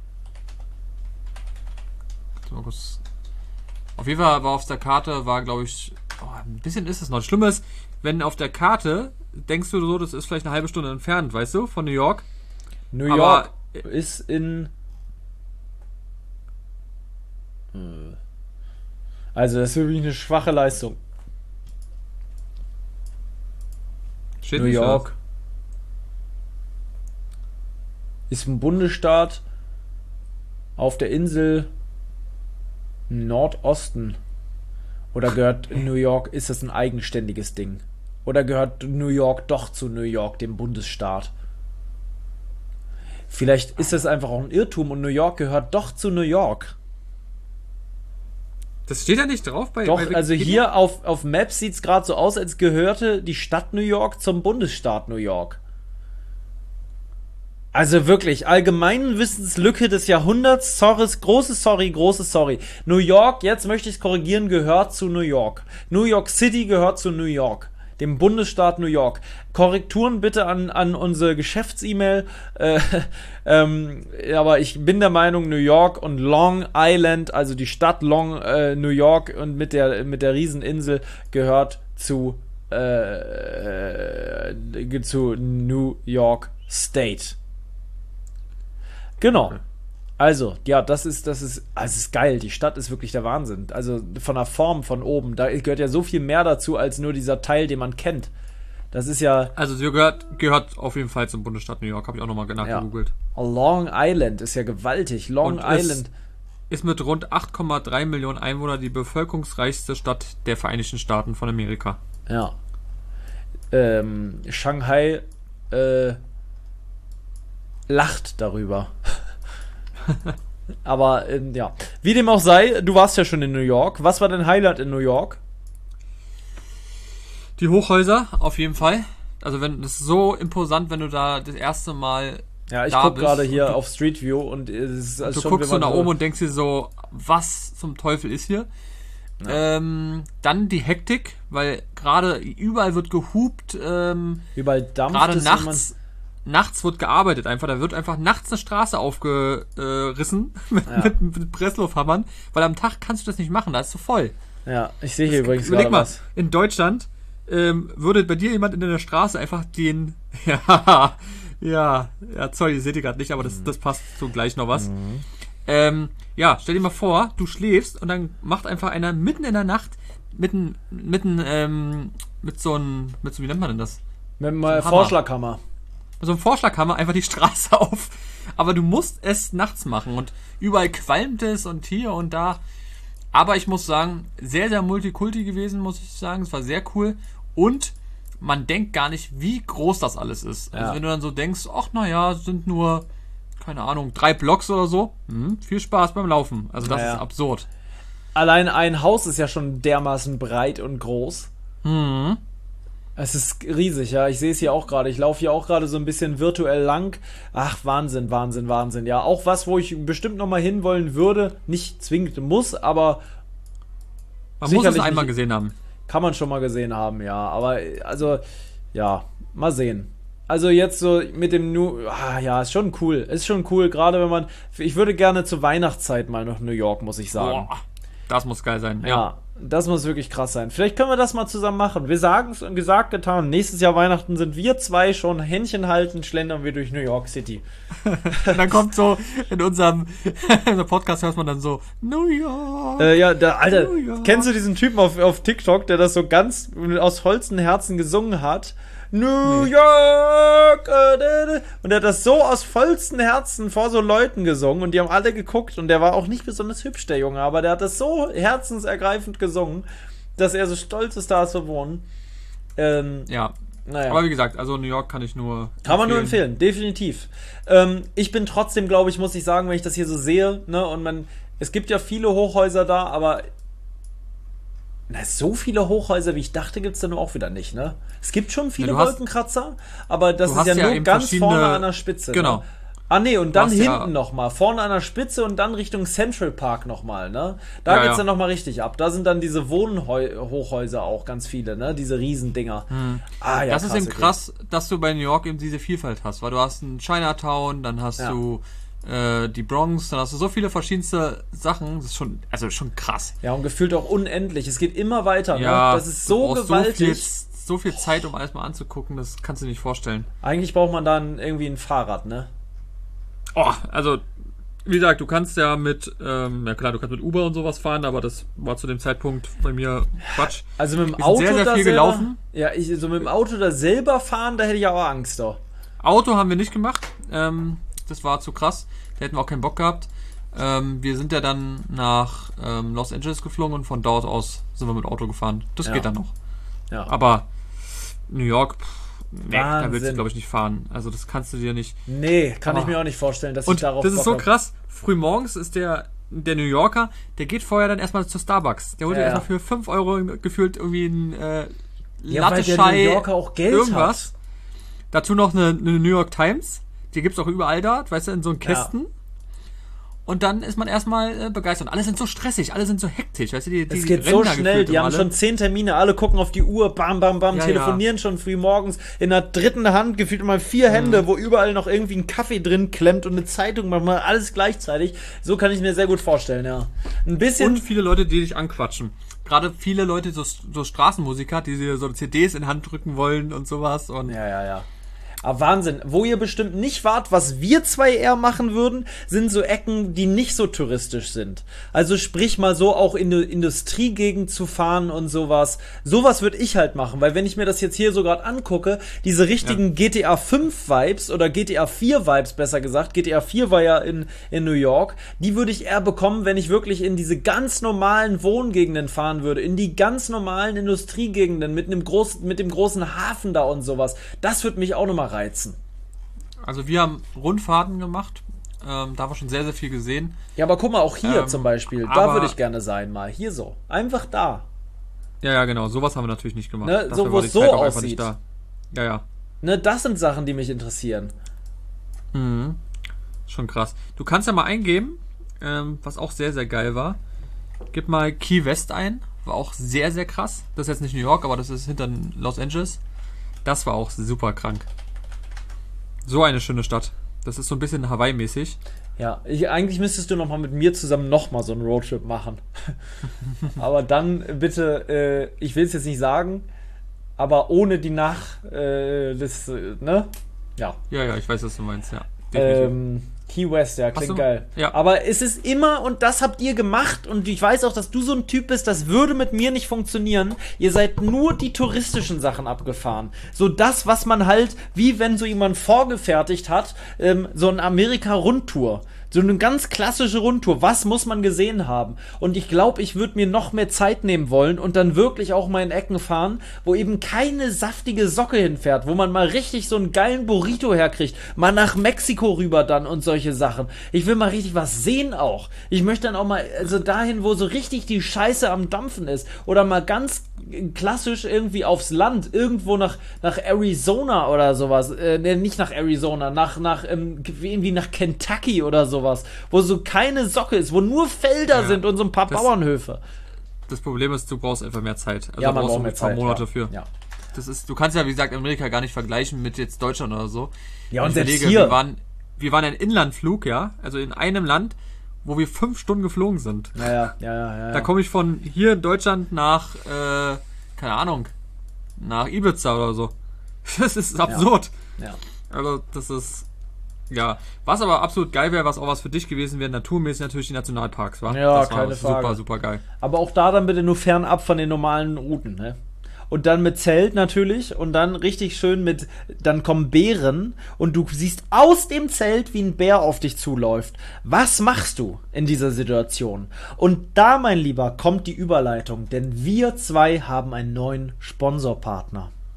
Auf jeden Fall war auf der Karte, war glaube ich, oh, ein bisschen ist es noch. Das Schlimme ist, wenn auf der Karte, denkst du so, das ist vielleicht eine halbe Stunde entfernt, weißt du, von New York. New York Aber, ist in... Also das ist wirklich eine schwache Leistung. New York ist ein Bundesstaat auf der Insel Nordosten. Oder gehört New York, ist das ein eigenständiges Ding? Oder gehört New York doch zu New York, dem Bundesstaat? Vielleicht ist das einfach auch ein Irrtum und New York gehört doch zu New York. Das steht ja nicht drauf bei... Doch, bei also hier auf, auf Maps sieht es gerade so aus, als gehörte die Stadt New York zum Bundesstaat New York. Also wirklich, allgemeine Wissenslücke des Jahrhunderts, sorry, großes Sorry, großes Sorry. New York, jetzt möchte ich es korrigieren, gehört zu New York. New York City gehört zu New York, dem Bundesstaat New York. Korrekturen bitte an, an unsere Geschäfts-E-Mail. Äh, ähm, aber ich bin der Meinung, New York und Long Island, also die Stadt Long äh, New York und mit der, mit der Rieseninsel gehört zu, äh, äh, zu New York State. Genau. Also, ja, das ist, das ist, also es ist geil. Die Stadt ist wirklich der Wahnsinn. Also von der Form von oben, da gehört ja so viel mehr dazu, als nur dieser Teil, den man kennt. Das ist ja... Also sie gehört, gehört auf jeden Fall zum Bundesstaat New York, habe ich auch nochmal nachgegoogelt. Ja. Long Island ist ja gewaltig. Long Und Island. Ist mit rund acht Komma drei Millionen Einwohnern die bevölkerungsreichste Stadt der Vereinigten Staaten von Amerika. Ja. Ähm, Shanghai äh, lacht darüber. Aber ähm, ja, wie dem auch sei, du warst ja schon in New York. Was war dein Highlight in New York? Die Hochhäuser, auf jeden Fall. Also wenn das ist so imposant, wenn du da das erste Mal Ja, ich gucke gerade hier du, auf Street View und es ist also du schon, guckst so nach oben und denkst dir so, was zum Teufel ist hier? Ja. Ähm, dann die Hektik, weil gerade überall wird gehupt. Ähm, überall dampft gerade nachts. Nachts wird gearbeitet einfach, da wird einfach nachts eine Straße aufgerissen mit, ja. mit, mit Presslufthammern, weil am Tag kannst du das nicht machen, da ist so voll. Ja, ich sehe hier das, übrigens überleg mal, was. In Deutschland ähm, würde bei dir jemand in der Straße einfach den, ja, ja, ja, sorry, ihr seht ihr gerade nicht, aber das, das passt so gleich noch was. Mhm. Ähm, ja, stell dir mal vor, du schläfst und dann macht einfach einer mitten in der Nacht mitten, mitten, ähm, mit so einem, mit so, wie nennt man denn das? Mit einem so Vorschlaghammer. So ein Vorschlaghammer einfach die Straße auf. Aber du musst es nachts machen und überall qualmt es und hier und da. Aber ich muss sagen, sehr, sehr multikulti gewesen, muss ich sagen. Es war sehr cool und man denkt gar nicht, wie groß das alles ist. Ja. Also wenn du dann so denkst, ach naja, es sind nur, keine Ahnung, drei Blocks oder so. Hm, viel Spaß beim Laufen. Also das naja. ist absurd. Allein ein Haus ist ja schon dermaßen breit und groß. Mhm. Es ist riesig, ja. Ich sehe es hier auch gerade. Ich laufe hier auch gerade so ein bisschen virtuell lang. Ach, Wahnsinn, Wahnsinn, Wahnsinn. Ja, auch was, wo ich bestimmt nochmal hinwollen würde. Nicht zwingend muss, aber man muss es einmal nicht, gesehen haben. Kann man schon mal gesehen haben, ja. Aber, also, ja, mal sehen. Also jetzt so mit dem New... Ah, ja, ist schon cool. Ist schon cool, gerade wenn man... Ich würde gerne zur Weihnachtszeit mal nach New York, muss ich sagen. Boah, das muss geil sein, ja. ja. Das muss wirklich krass sein. Vielleicht können wir das mal zusammen machen. Wir sagen es und gesagt, getan. Nächstes Jahr Weihnachten sind wir zwei schon Händchen halten, schlendern wir durch New York City. Und dann kommt so, in unserem, in unserem Podcast hört man dann so, New York. Äh, ja, der, Alter, kennst du diesen Typen auf, auf TikTok, der das so ganz aus vollstem Herzen gesungen hat? New nee. York! Äh, und er hat das so aus vollstem Herzen vor so Leuten gesungen und die haben alle geguckt und der war auch nicht besonders hübsch, der Junge, aber der hat das so herzensergreifend gesungen, dass er so stolz ist, da zu wohnen. Ähm, ja. Naja. Aber wie gesagt, also New York kann ich nur Kann man nur empfehlen, definitiv. Ähm, ich bin trotzdem, glaube ich, muss ich sagen, wenn ich das hier so sehe, ne, und man, es gibt ja viele Hochhäuser da, aber na, so viele Hochhäuser, wie ich dachte, gibt es da nur auch wieder nicht, ne? Es gibt schon viele ja, Wolkenkratzer, aber das ist ja, ja nur ganz vorne an der Spitze. Genau. Ne? Ah, nee, und dann hinten ja nochmal. Vorne an der Spitze und dann Richtung Central Park nochmal, ne? Da ja, geht's ja. dann nochmal richtig ab. Da sind dann diese Wohnhochhäuser auch ganz viele, ne? Diese Riesendinger. Hm. Ah, ja, das krass, ist eben okay. krass, dass du bei New York eben diese Vielfalt hast, weil du hast einen Chinatown, dann hast ja. du äh, die Bronx, dann hast du so viele verschiedenste Sachen. Das ist schon, also schon krass. Ja, und gefühlt auch unendlich. Es geht immer weiter, ja, ne? Das ist so gewaltig. So viel, so viel Zeit, um alles mal anzugucken, das kannst du dir nicht vorstellen. Eigentlich braucht man dann irgendwie ein Fahrrad, ne? Oh, also, wie gesagt, du kannst ja mit, ähm, ja klar, du kannst mit Uber und sowas fahren, aber das war zu dem Zeitpunkt bei mir Quatsch. Also mit dem Auto sehr, sehr da viel selber, gelaufen. Ja, ich, so mit dem Auto da selber fahren, da hätte ich auch Angst doch. Auto haben wir nicht gemacht, ähm, das war zu krass, da hätten wir auch keinen Bock gehabt. Ähm, wir sind ja dann nach ähm, Los Angeles geflogen und von dort aus sind wir mit Auto gefahren. Das ja. geht dann noch. Ja. Aber New York, pff, nee, Wahnsinn. Da willst du, glaube ich, nicht fahren. Also das kannst du dir nicht... Nee, kann oh. ich mir auch nicht vorstellen, dass und ich darauf das ist so krass. Frühmorgens ist der, der New Yorker, der geht vorher dann erstmal zu Starbucks. Der holt ja, dir erstmal für fünf Euro gefühlt irgendwie ein äh, ja, Latte, Schei, New Yorker auch Geld irgendwas. Hat. Dazu noch eine, eine New York Times. Die gibt's auch überall dort, weißt du, in so einen Kästen. Ja. Und dann ist man erstmal äh, begeistert. Und alle sind so stressig, alle sind so hektisch. Weißt du, die, die es geht so schnell, die haben alle. schon zehn Termine, alle gucken auf die Uhr, bam, bam, bam, ja, telefonieren ja. schon früh morgens. In der dritten Hand gefühlt mal vier Hände, mhm. wo überall noch irgendwie ein Kaffee drin klemmt und eine Zeitung, manchmal alles gleichzeitig. So kann ich mir sehr gut vorstellen, ja. Ein bisschen. Und viele Leute, die dich anquatschen. Gerade viele Leute, so, so Straßenmusiker, die dir so C Ds in die Hand drücken wollen und sowas. Und ja, ja, ja. Aber Wahnsinn. Wo ihr bestimmt nicht wart, was wir zwei eher machen würden, sind so Ecken, die nicht so touristisch sind. Also sprich mal so auch in eine Industriegegend zu fahren und sowas. Sowas würde ich halt machen, weil wenn ich mir das jetzt hier so gerade angucke, diese richtigen ja. G T A fünf Vibes oder G T A vier Vibes besser gesagt, G T A vier war ja in, in New York, die würde ich eher bekommen, wenn ich wirklich in diese ganz normalen Wohngegenden fahren würde, in die ganz normalen Industriegegenden mit einem großen, mit dem großen Hafen da und sowas. Das würde mich auch nochmal reizen. Also wir haben Rundfahrten gemacht, ähm, da haben wir schon sehr, sehr viel gesehen. Ja, aber guck mal, auch hier ähm, zum Beispiel, da würde ich gerne sein mal, hier so, einfach da. Ja, ja, genau, sowas haben wir natürlich nicht gemacht. Ne, so, wo es so aussieht. Da. Ja, ja. Ne, das sind Sachen, die mich interessieren. Mhm. Schon krass. Du kannst ja mal eingeben, ähm, was auch sehr, sehr geil war. Gib mal Key West ein, war auch sehr, sehr krass. Das ist jetzt nicht New York, aber das ist hinter Los Angeles. Das war auch super krank. So eine schöne Stadt. Das ist so ein bisschen Hawaii-mäßig. Ja, ich, eigentlich müsstest du noch mal mit mir zusammen noch mal so einen Roadtrip machen. Aber dann bitte, äh, ich will es jetzt nicht sagen, aber ohne die Nach... Äh, das, äh, ne? Ja. Ja, ja, ich weiß, was du meinst, ja. Ähm, Key West, ja, klingt geil. Ja. Aber es ist immer, und das habt ihr gemacht, und ich weiß auch, dass du so ein Typ bist, das würde mit mir nicht funktionieren. Ihr seid nur die touristischen Sachen abgefahren. So das, was man halt, wie wenn so jemand vorgefertigt hat, ähm, so eine Amerika-Rundtour. So eine ganz klassische Rundtour. Was muss man gesehen haben? Und ich glaube, ich würde mir noch mehr Zeit nehmen wollen und dann wirklich auch mal in Ecken fahren, wo eben keine saftige Socke hinfährt, wo man mal richtig so einen geilen Burrito herkriegt. Mal nach Mexiko rüber dann und solche Sachen. Ich will mal richtig was sehen auch. Ich möchte dann auch mal also dahin, wo so richtig die Scheiße am Dampfen ist. Oder mal ganz klassisch irgendwie aufs Land. Irgendwo nach, nach Arizona oder sowas. Äh, nicht nach Arizona, nach, nach ähm, irgendwie nach Kentucky oder so. Sowas, wo so keine Socke ist, wo nur Felder ja, sind und so ein paar das, Bauernhöfe. Das Problem ist, du brauchst einfach mehr Zeit. Also ja, man brauchst braucht mehr ein paar Zeit, Monate ja. für. Ja. Das ist, du kannst ja, wie gesagt, Amerika gar nicht vergleichen mit jetzt Deutschland oder so. Ja, und ich selbst überlege, hier. Wir waren, wir waren ein Inlandflug, ja, also in einem Land, wo wir fünf Stunden geflogen sind. Ja, ja, ja, ja. ja. Da komme ich von hier in Deutschland nach, äh, keine Ahnung, nach Ibiza oder so. Das ist absurd. Ja. ja. Also, das ist... Ja, was aber absolut geil wäre, was auch was für dich gewesen wäre, naturmäßig natürlich die Nationalparks, war. Ja, das war keine Frage. Super, super geil. Aber auch da dann bitte nur fernab von den normalen Routen, ne? Und dann mit Zelt natürlich und dann richtig schön mit, dann kommen Bären und du siehst aus dem Zelt, wie ein Bär auf dich zuläuft. Was machst du in dieser Situation? Und da, mein Lieber, kommt die Überleitung, denn wir zwei haben einen neuen Sponsorpartner.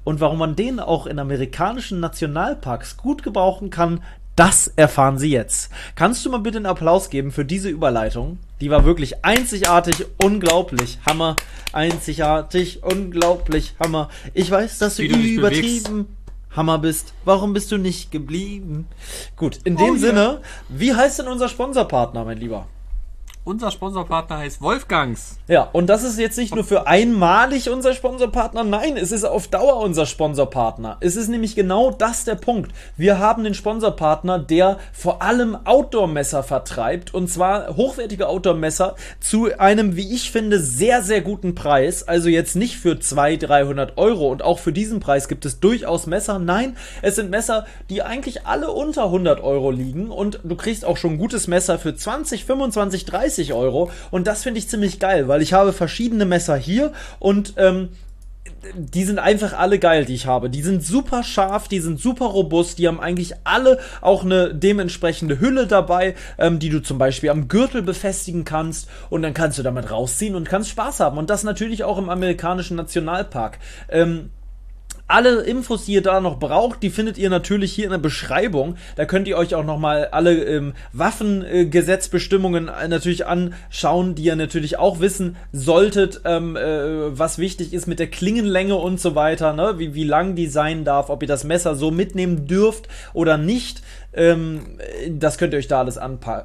Und warum man den auch in amerikanischen Nationalparks gut gebrauchen kann, das erfahren Sie jetzt. Kannst du mal bitte einen Applaus geben für diese Überleitung? Die war wirklich einzigartig, unglaublich, Hammer. Einzigartig, unglaublich, Hammer. Ich weiß, dass du, du übertrieben Hammer bist. Warum bist du nicht geblieben? Gut, in dem oh, Sinne, ja. Wie heißt denn unser Sponsorpartner, mein Lieber? Unser Sponsorpartner heißt Wolfgangs. Ja, und das ist jetzt nicht nur für einmalig unser Sponsorpartner, nein, es ist auf Dauer unser Sponsorpartner. Es ist nämlich genau das der Punkt. Wir haben den Sponsorpartner, der vor allem Outdoor-Messer vertreibt, und zwar hochwertige Outdoor-Messer zu einem, wie ich finde, sehr, sehr guten Preis. Also jetzt nicht für zweihundert, dreihundert Euro, und auch für diesen Preis gibt es durchaus Messer. Nein, es sind Messer, die eigentlich alle unter hundert Euro liegen, und du kriegst auch schon ein gutes Messer für zwanzig, fünfundzwanzig, dreißig Euro, und das finde ich ziemlich geil, weil ich habe verschiedene Messer hier, und ähm, die sind einfach alle geil, die ich habe. Die sind super scharf, die sind super robust, die haben eigentlich alle auch eine dementsprechende Hülle dabei, ähm, die du zum Beispiel am Gürtel befestigen kannst, und dann kannst du damit rausziehen und kannst Spaß haben, und das natürlich auch im amerikanischen Nationalpark. Ähm, Alle Infos, die ihr da noch braucht, die findet ihr natürlich hier in der Beschreibung. Da könnt ihr euch auch nochmal alle ähm, Waffengesetzbestimmungen äh, natürlich anschauen, die ihr natürlich auch wissen solltet, ähm, äh, was wichtig ist mit der Klingenlänge und so weiter, ne? wie, wie lang die sein darf, ob ihr das Messer so mitnehmen dürft oder nicht. Ähm, das könnt ihr euch da alles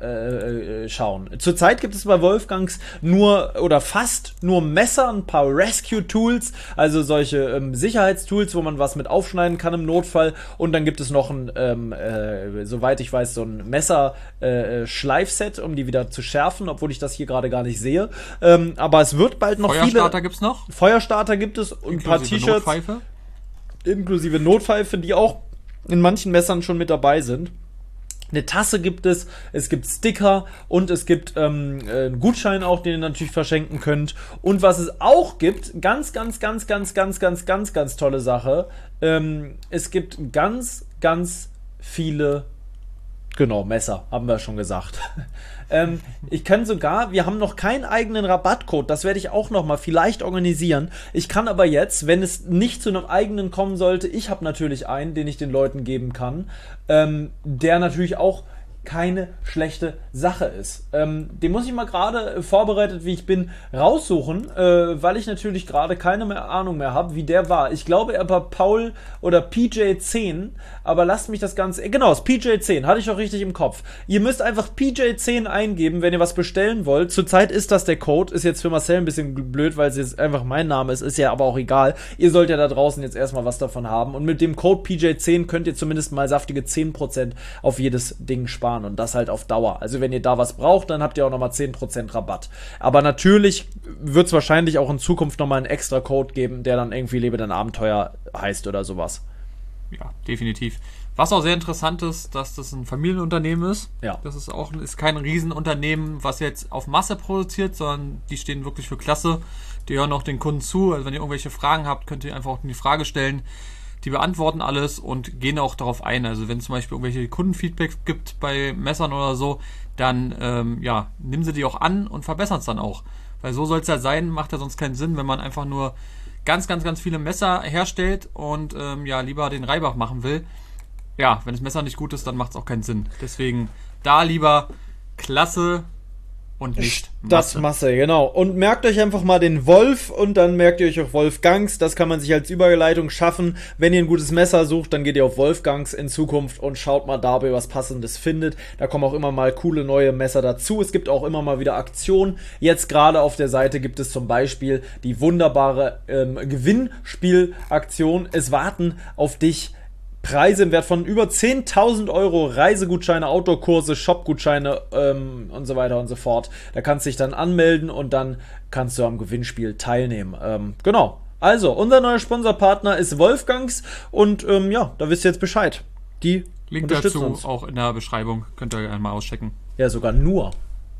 anschauen. Äh, Zurzeit gibt es bei Wolfgangs nur oder fast nur Messer, ein paar Rescue-Tools, also solche ähm, Sicherheitstools, wo man was mit aufschneiden kann im Notfall, und dann gibt es noch ein, ähm, äh, soweit ich weiß, so ein Messer-Schleifset, äh, um die wieder zu schärfen, obwohl ich das hier gerade gar nicht sehe. Ähm, aber es wird bald noch Feuerstarter viele... Feuerstarter gibt's noch? Feuerstarter gibt es, und ein paar T-Shirts. Notpfeife? Inklusive Notpfeife, die auch in manchen Messern schon mit dabei sind. Eine Tasse gibt es, es gibt Sticker, und es gibt ähm, einen Gutschein auch, den ihr natürlich verschenken könnt. Und was es auch gibt, ganz, ganz, ganz, ganz, ganz, ganz, ganz, ganz tolle Sache, ähm, es gibt ganz, ganz viele, genau, Messer, haben wir schon gesagt. Ähm, ich kann sogar, wir haben noch keinen eigenen Rabattcode, das werde ich auch noch mal vielleicht organisieren. Ich kann aber jetzt, wenn es nicht zu einem eigenen kommen sollte, ich habe natürlich einen, den ich den Leuten geben kann, ähm, der natürlich auch keine schlechte Sache ist. Ähm, den muss ich mal gerade, vorbereitet wie ich bin, raussuchen, äh, weil ich natürlich gerade keine mehr Ahnung mehr habe, wie der war. Ich glaube, er war Paul oder P J zehn, aber lasst mich das Ganze... Äh, genau, das P J zehn, hatte ich auch richtig im Kopf. Ihr müsst einfach P J zehn eingeben, wenn ihr was bestellen wollt. Zurzeit ist das der Code, ist jetzt für Marcel ein bisschen blöd, weil es jetzt einfach mein Name ist, ist ja aber auch egal. Ihr sollt ja da draußen jetzt erstmal was davon haben, und mit dem Code P J zehn könnt ihr zumindest mal saftige zehn Prozent auf jedes Ding sparen, und das halt auf Dauer. Also wenn ihr da was braucht, dann habt ihr auch nochmal zehn Prozent Rabatt. Aber natürlich wird es wahrscheinlich auch in Zukunft nochmal einen extra Code geben, der dann irgendwie Lebe dein Abenteuer heißt oder sowas. Ja, definitiv. Was auch sehr interessant ist, dass das ein Familienunternehmen ist. Ja. Das ist auch ist kein Riesenunternehmen, was jetzt auf Masse produziert, sondern die stehen wirklich für Klasse. Die hören auch den Kunden zu. Also wenn ihr irgendwelche Fragen habt, könnt ihr einfach auch die Frage stellen. Die beantworten alles und gehen auch darauf ein. Also wenn es zum Beispiel irgendwelche Kundenfeedbacks gibt bei Messern oder so, dann ähm, ja, nehmen sie die auch an und verbessern es dann auch. Weil so soll es ja sein, macht ja sonst keinen Sinn, wenn man einfach nur ganz, ganz, ganz viele Messer herstellt und ähm, ja, lieber den Reibach machen will. Ja, wenn das Messer nicht gut ist, dann macht es auch keinen Sinn. Deswegen da lieber Klasse und nicht Masse. Das Masse, genau. Und merkt euch einfach mal den Wolf, und dann merkt ihr euch auch Wolfgangs. Das kann man sich als Überleitung schaffen. Wenn ihr ein gutes Messer sucht, dann geht ihr auf Wolfgangs in Zukunft und schaut mal da, ob ihr was Passendes findet. Da kommen auch immer mal coole neue Messer dazu. Es gibt auch immer mal wieder Aktionen. Jetzt gerade auf der Seite gibt es zum Beispiel die wunderbare ähm, Gewinnspielaktion. Es warten auf dich Preise im Wert von über zehntausend Euro, Reisegutscheine, Outdoor-Kurse, Shop-Gutscheine ähm, und so weiter und so fort. Da kannst du dich dann anmelden, und dann kannst du am Gewinnspiel teilnehmen. Ähm, genau. Also, unser neuer Sponsorpartner ist Wolfgangs, und ähm, ja, da wisst ihr jetzt Bescheid. Die Link dazu uns auch in der Beschreibung. Könnt ihr einmal auschecken. Ja, sogar nur.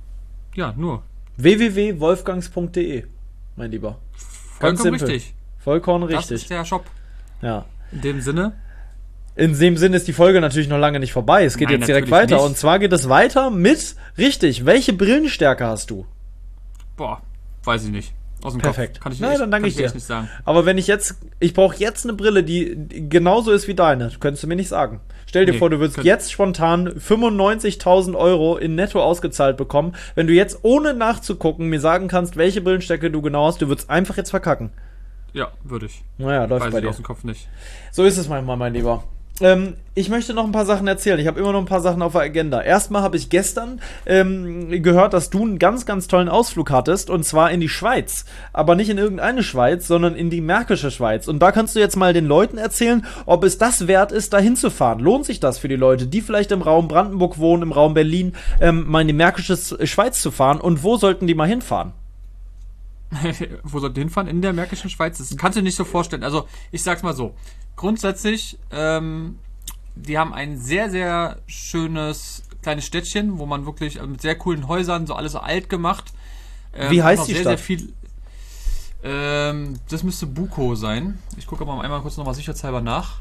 Ja, nur. w w w punkt wolfgangs punkt d e, mein Lieber. Ganz Vollkommen simpel. Richtig. Vollkommen richtig. Das ist der Shop. Ja. In dem Sinne... In dem Sinne ist die Folge natürlich noch lange nicht vorbei. Es geht Nein, jetzt direkt weiter. Nicht. Und zwar geht es weiter mit, richtig, welche Brillenstärke hast du? Boah, weiß ich nicht. aus dem Perfekt. Kopf. Kann ich Nein, echt, dann danke kann ich dir. Echt nicht sagen. Aber wenn ich jetzt, ich brauche jetzt eine Brille, die, die genauso ist wie deine, könntest du mir nicht sagen. Stell dir nee, vor, du würdest jetzt spontan fünfundneunzigtausend Euro in Netto ausgezahlt bekommen. Wenn du jetzt ohne nachzugucken mir sagen kannst, welche Brillenstecke du genau hast, du würdest einfach jetzt verkacken. Ja, würde ich. Naja, läuft Weiß bei ich dir. Aus dem Kopf nicht. So ist es manchmal, mein Lieber. Ähm, ich möchte noch ein paar Sachen erzählen. Ich habe immer noch ein paar Sachen auf der Agenda. Erstmal habe ich gestern ähm, gehört, dass du einen ganz, ganz tollen Ausflug hattest, und zwar in die Schweiz. Aber nicht in irgendeine Schweiz, sondern in die Märkische Schweiz. Und da kannst du jetzt mal den Leuten erzählen, ob es das wert ist, da hinzufahren. Lohnt sich das für die Leute, die vielleicht im Raum Brandenburg wohnen, im Raum Berlin, ähm, mal in die Märkische Schweiz zu fahren? Und wo sollten die mal hinfahren? Wo sollten die hinfahren? In der Märkischen Schweiz? Das kannst du dir nicht so vorstellen. Also, ich sag's mal so. Grundsätzlich, ähm, die haben ein sehr, sehr schönes kleines Städtchen, wo man wirklich also mit sehr coolen Häusern, so alles so alt gemacht. Ähm, Wie heißt die sehr, Stadt? Sehr viel, ähm, das müsste Buko sein. Ich gucke aber einmal kurz nochmal sicherheitshalber nach.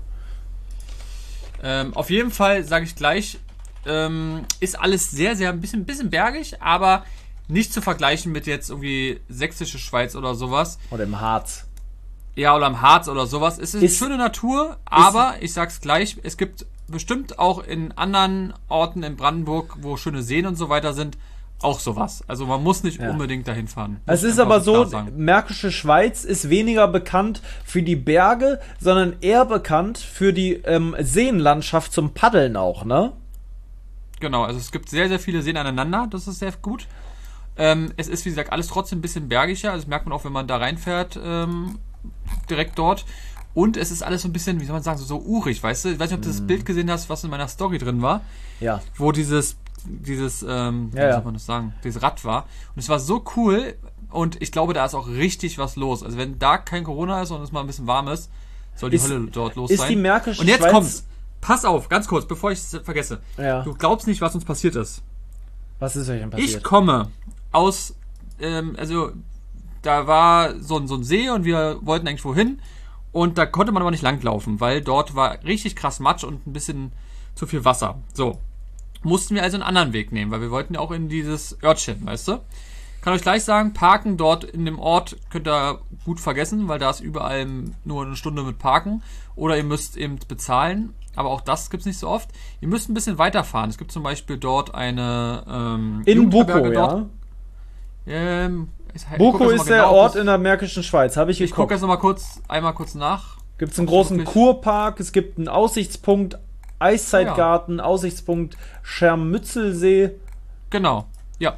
Ähm, auf jeden Fall, sage ich gleich, ähm, ist alles sehr, sehr ein bisschen, bisschen bergig, aber nicht zu vergleichen mit jetzt irgendwie sächsische Schweiz oder sowas. Oder im Harz. Ja, oder am Harz oder sowas. Es ist, ist schöne Natur, aber ich sag's gleich, es gibt bestimmt auch in anderen Orten in Brandenburg, wo schöne Seen und so weiter sind, auch sowas. Also man muss nicht ja. unbedingt dahin fahren. Es ist aber so, Märkische Schweiz ist weniger bekannt für die Berge, sondern eher bekannt für die ähm, Seenlandschaft zum Paddeln auch, ne? Genau, also es gibt sehr, sehr viele Seen aneinander, das ist sehr gut. Ähm, es ist, wie gesagt, alles trotzdem ein bisschen bergiger, also das merkt man auch, wenn man da reinfährt, ähm, direkt dort. Und es ist alles so ein bisschen, wie soll man sagen, so, so urig, weißt du? Ich weiß nicht, ob du das Bild gesehen hast, was in meiner Story drin war. Ja. Wo dieses, dieses, ähm, ja, wie soll man das sagen, dieses Rad war. Und es war so cool und ich glaube, da ist auch richtig was los. Also wenn da kein Corona ist und es mal ein bisschen warm ist, soll die ist, Hölle dort los ist sein. Die Märkische und jetzt Schweiz kommt's. Pass auf, ganz kurz, bevor ich es vergesse. Ja. Du glaubst nicht, was uns passiert ist. Was ist euch denn passiert? Ich komme aus, ähm, also da war so ein, so ein See und wir wollten eigentlich wohin und da konnte man aber nicht langlaufen, weil dort war richtig krass Matsch und ein bisschen zu viel Wasser. So, mussten wir also einen anderen Weg nehmen, weil wir wollten ja auch in dieses Örtchen, weißt du? Kann euch gleich sagen, parken dort in dem Ort könnt ihr gut vergessen, weil da ist überall nur eine Stunde mit Parken oder ihr müsst eben bezahlen, aber auch das gibt's nicht so oft. Ihr müsst ein bisschen weiterfahren. Es gibt zum Beispiel dort eine ähm, in Buko, ja? Ähm, Buko ist der genau, Ort in der Märkischen Schweiz, habe ich geguckt. Ich gucke jetzt noch mal kurz, einmal kurz nach. Gibt es einen großen wirklich? Kurpark, es gibt einen Aussichtspunkt, Eiszeitgarten, ja. Aussichtspunkt Schermützelsee. Genau, ja.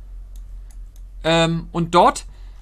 Ähm, und dort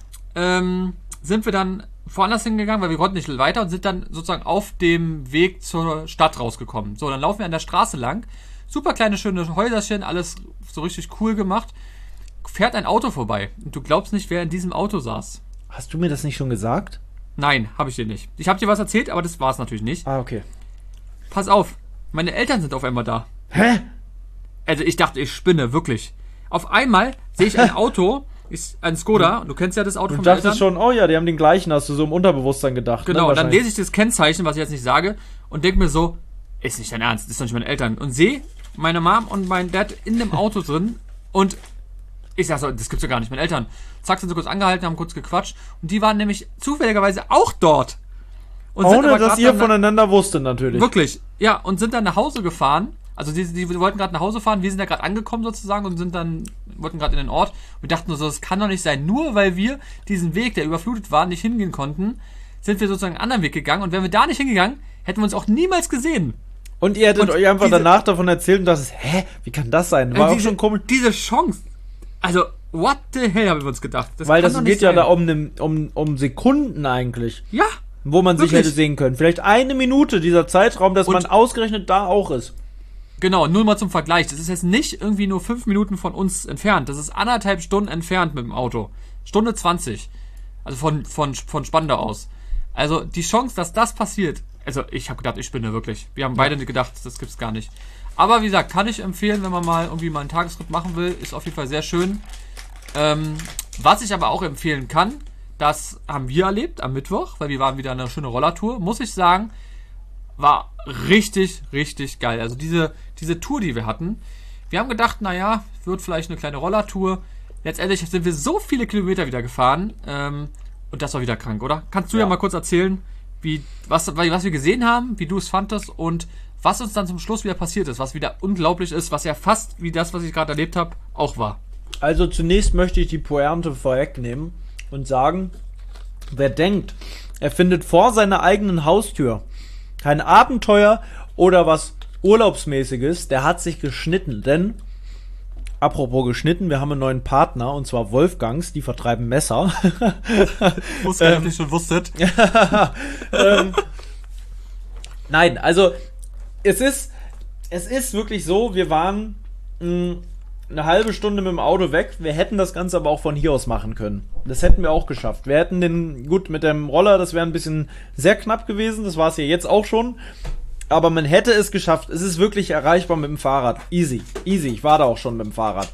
ähm, sind wir dann woanders hingegangen, weil wir konnten nicht weiter und sind dann sozusagen auf dem Weg zur Stadt rausgekommen. So, dann laufen wir an der Straße lang. Super kleine, schöne Häuserchen, alles so richtig cool gemacht. Fährt ein Auto vorbei und du glaubst nicht, wer in diesem Auto saß. Hast du mir das nicht schon gesagt? Nein, habe ich dir nicht. Ich habe dir was erzählt, aber das war es natürlich nicht. Ah, okay. Pass auf, meine Eltern sind auf einmal da. Hä? Also ich dachte, ich spinne, wirklich. Auf einmal sehe ich ein Auto, ist ein Skoda, und du kennst ja das Auto von meinen Eltern. Du dachtest schon, oh ja, die haben den gleichen, hast du so im Unterbewusstsein gedacht. Genau, ne, und dann lese ich das Kennzeichen, was ich jetzt nicht sage, und denke mir so, ist nicht dein Ernst, das ist doch nicht meine Eltern. Und sehe meine Mom und mein Dad in dem Auto drin und ich sag so, das gibt's ja gar nicht, meine Eltern. Zack, sind so kurz angehalten, haben kurz gequatscht. Und die waren nämlich zufälligerweise auch dort. Und ohne, dass ihr voneinander wusstet, natürlich. Wirklich, ja. Und sind dann nach Hause gefahren. Also die, die wollten gerade nach Hause fahren. Wir sind da gerade angekommen sozusagen und sind dann, wollten gerade in den Ort. Wir dachten nur so, das kann doch nicht sein. Nur weil wir diesen Weg, der überflutet war, nicht hingehen konnten, sind wir sozusagen einen anderen Weg gegangen. Und wären wir da nicht hingegangen, hätten wir uns auch niemals gesehen. Und ihr hättet und euch einfach diese, danach davon erzählt und dachtet, hä, wie kann das sein? War äh, auch diese, schon komisch. Diese Chance. Also, what the hell, haben wir uns gedacht. Das Weil das geht ja da um, ne, um, um Sekunden eigentlich. Ja. Wo man wirklich sich hätte sehen können. Vielleicht eine Minute dieser Zeitraum, dass und man ausgerechnet da auch ist. Genau, nur mal zum Vergleich. Das ist jetzt nicht irgendwie nur fünf Minuten von uns entfernt. Das ist anderthalb Stunden entfernt mit dem Auto. Stunde zwanzig. Also von, von, von Spandau aus. Also die Chance, dass das passiert. Also ich habe gedacht, ich spinne wirklich. Wir haben beide gedacht, das gibt's gar nicht. Aber wie gesagt, kann ich empfehlen, wenn man mal irgendwie mal einen Tagestrip machen will. Ist auf jeden Fall sehr schön. Ähm, was ich aber auch empfehlen kann, das haben wir erlebt am Mittwoch, weil wir waren wieder eine schöne Rollertour. Muss ich sagen, war richtig, richtig geil. Also diese, diese Tour, die wir hatten, wir haben gedacht, naja, wird vielleicht eine kleine Rollertour. letztendlich sind wir so viele Kilometer wieder gefahren ähm, und das war wieder krank, oder? Kannst du ja, ja mal kurz erzählen, wie was, was wir gesehen haben, wie du es fandest und was uns dann zum Schluss wieder passiert ist, was wieder unglaublich ist, was ja fast wie das, was ich gerade erlebt habe, auch war. Also zunächst möchte ich die Pointe vorwegnehmen und sagen, wer denkt, er findet vor seiner eigenen Haustür kein Abenteuer oder was Urlaubsmäßiges, der hat sich geschnitten, denn apropos geschnitten, wir haben einen neuen Partner, und zwar Wolfgangs, die vertreiben Messer. Ich wusste gar nicht, ähm, schon wusstet. ähm, nein, also es ist, es ist wirklich so, wir waren mh, eine halbe Stunde mit dem Auto weg, wir hätten das Ganze aber auch von hier aus machen können. Das hätten wir auch geschafft. Wir hätten den, gut, mit dem Roller, das wäre ein bisschen sehr knapp gewesen, das war es ja jetzt auch schon. Aber man hätte es geschafft. Es ist wirklich erreichbar mit dem Fahrrad. Easy. Easy. Ich war da auch schon mit dem Fahrrad.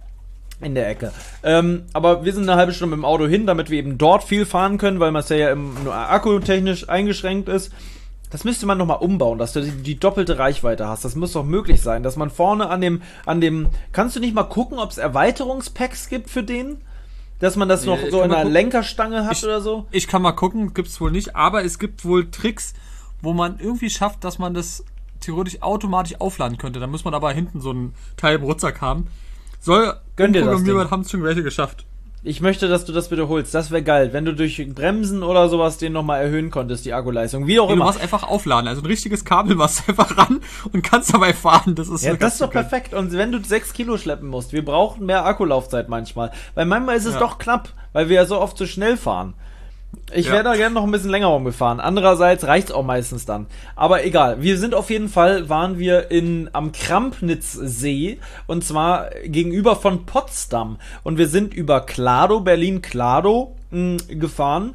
In der Ecke. Ähm, aber wir sind eine halbe Stunde mit dem Auto hin, damit wir eben dort viel fahren können, weil man es ja im, nur akkutechnisch eingeschränkt ist. Das müsste man nochmal umbauen, dass du die, die doppelte Reichweite hast. Das muss doch möglich sein, dass man vorne an dem, an dem, kannst du nicht mal gucken, ob es Erweiterungspacks gibt für den? Dass man das nee, noch so in einer gucken. Lenkerstange hat ich, oder so? Ich kann mal gucken, gibt's wohl nicht, aber es gibt wohl Tricks, wo man irgendwie schafft, dass man das theoretisch automatisch aufladen könnte. Da muss man aber hinten so ein Teil im Rucksack haben. Soll Gönn dir das Ding. Haben es schon welche geschafft. Ich möchte, dass du das wiederholst. Das wäre geil, wenn du durch Bremsen oder sowas den nochmal erhöhen konntest, die Akkuleistung. Wie auch nee, immer. Du machst einfach aufladen. Also ein richtiges Kabel machst du einfach ran und kannst dabei fahren. Das ist, ja, das ist doch perfekt. Und wenn du sechs Kilo schleppen musst, wir brauchen mehr Akkulaufzeit manchmal. Weil manchmal ist es ja. doch knapp, weil wir ja so oft zu schnell fahren. Ich ja. wäre da gerne noch ein bisschen länger rumgefahren. Andererseits reicht's auch meistens dann. Aber egal. Wir sind auf jeden Fall, waren wir in, am Krampnitzsee. Und zwar gegenüber von Potsdam. Und wir sind über Klado, Berlin-Klado mh, gefahren.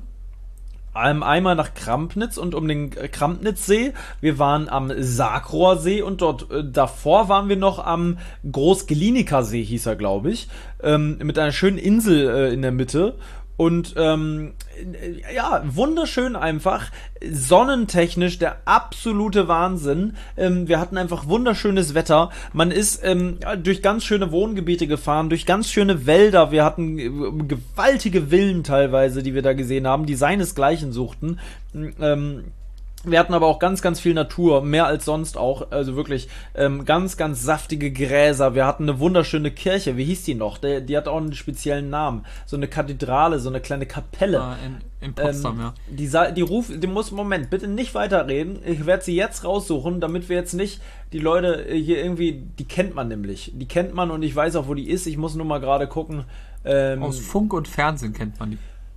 Einmal nach Krampnitz und um den Krampnitzsee. Wir waren am Sarkrohr-See und dort äh, davor waren wir noch am Großglienickersee, hieß er, glaube ich. Ähm, mit einer schönen Insel äh, in der Mitte. Und ähm, ja, wunderschön einfach, sonnentechnisch der absolute Wahnsinn. Ähm, wir hatten einfach wunderschönes Wetter. Man ist ähm, durch ganz schöne Wohngebiete gefahren, durch ganz schöne Wälder. Wir hatten äh, gewaltige Villen teilweise, die wir da gesehen haben, die seinesgleichen suchten. Ähm, Wir hatten aber auch ganz, ganz viel Natur, mehr als sonst auch, also wirklich ähm, ganz, ganz saftige Gräser. Wir hatten eine wunderschöne Kirche, wie hieß die noch? Die, die hat auch einen speziellen Namen, so eine Kathedrale, so eine kleine Kapelle. Ah, in, in Potsdam, ähm, ja. Die, die Ruf, die muss, Moment, bitte nicht weiterreden, ich werde sie jetzt raussuchen, damit wir jetzt nicht die Leute hier irgendwie, die kennt man nämlich, die kennt man und ich weiß auch, wo die ist, ich muss nur mal gerade gucken. Ähm, Aus Funk und Fernsehen kennt man die.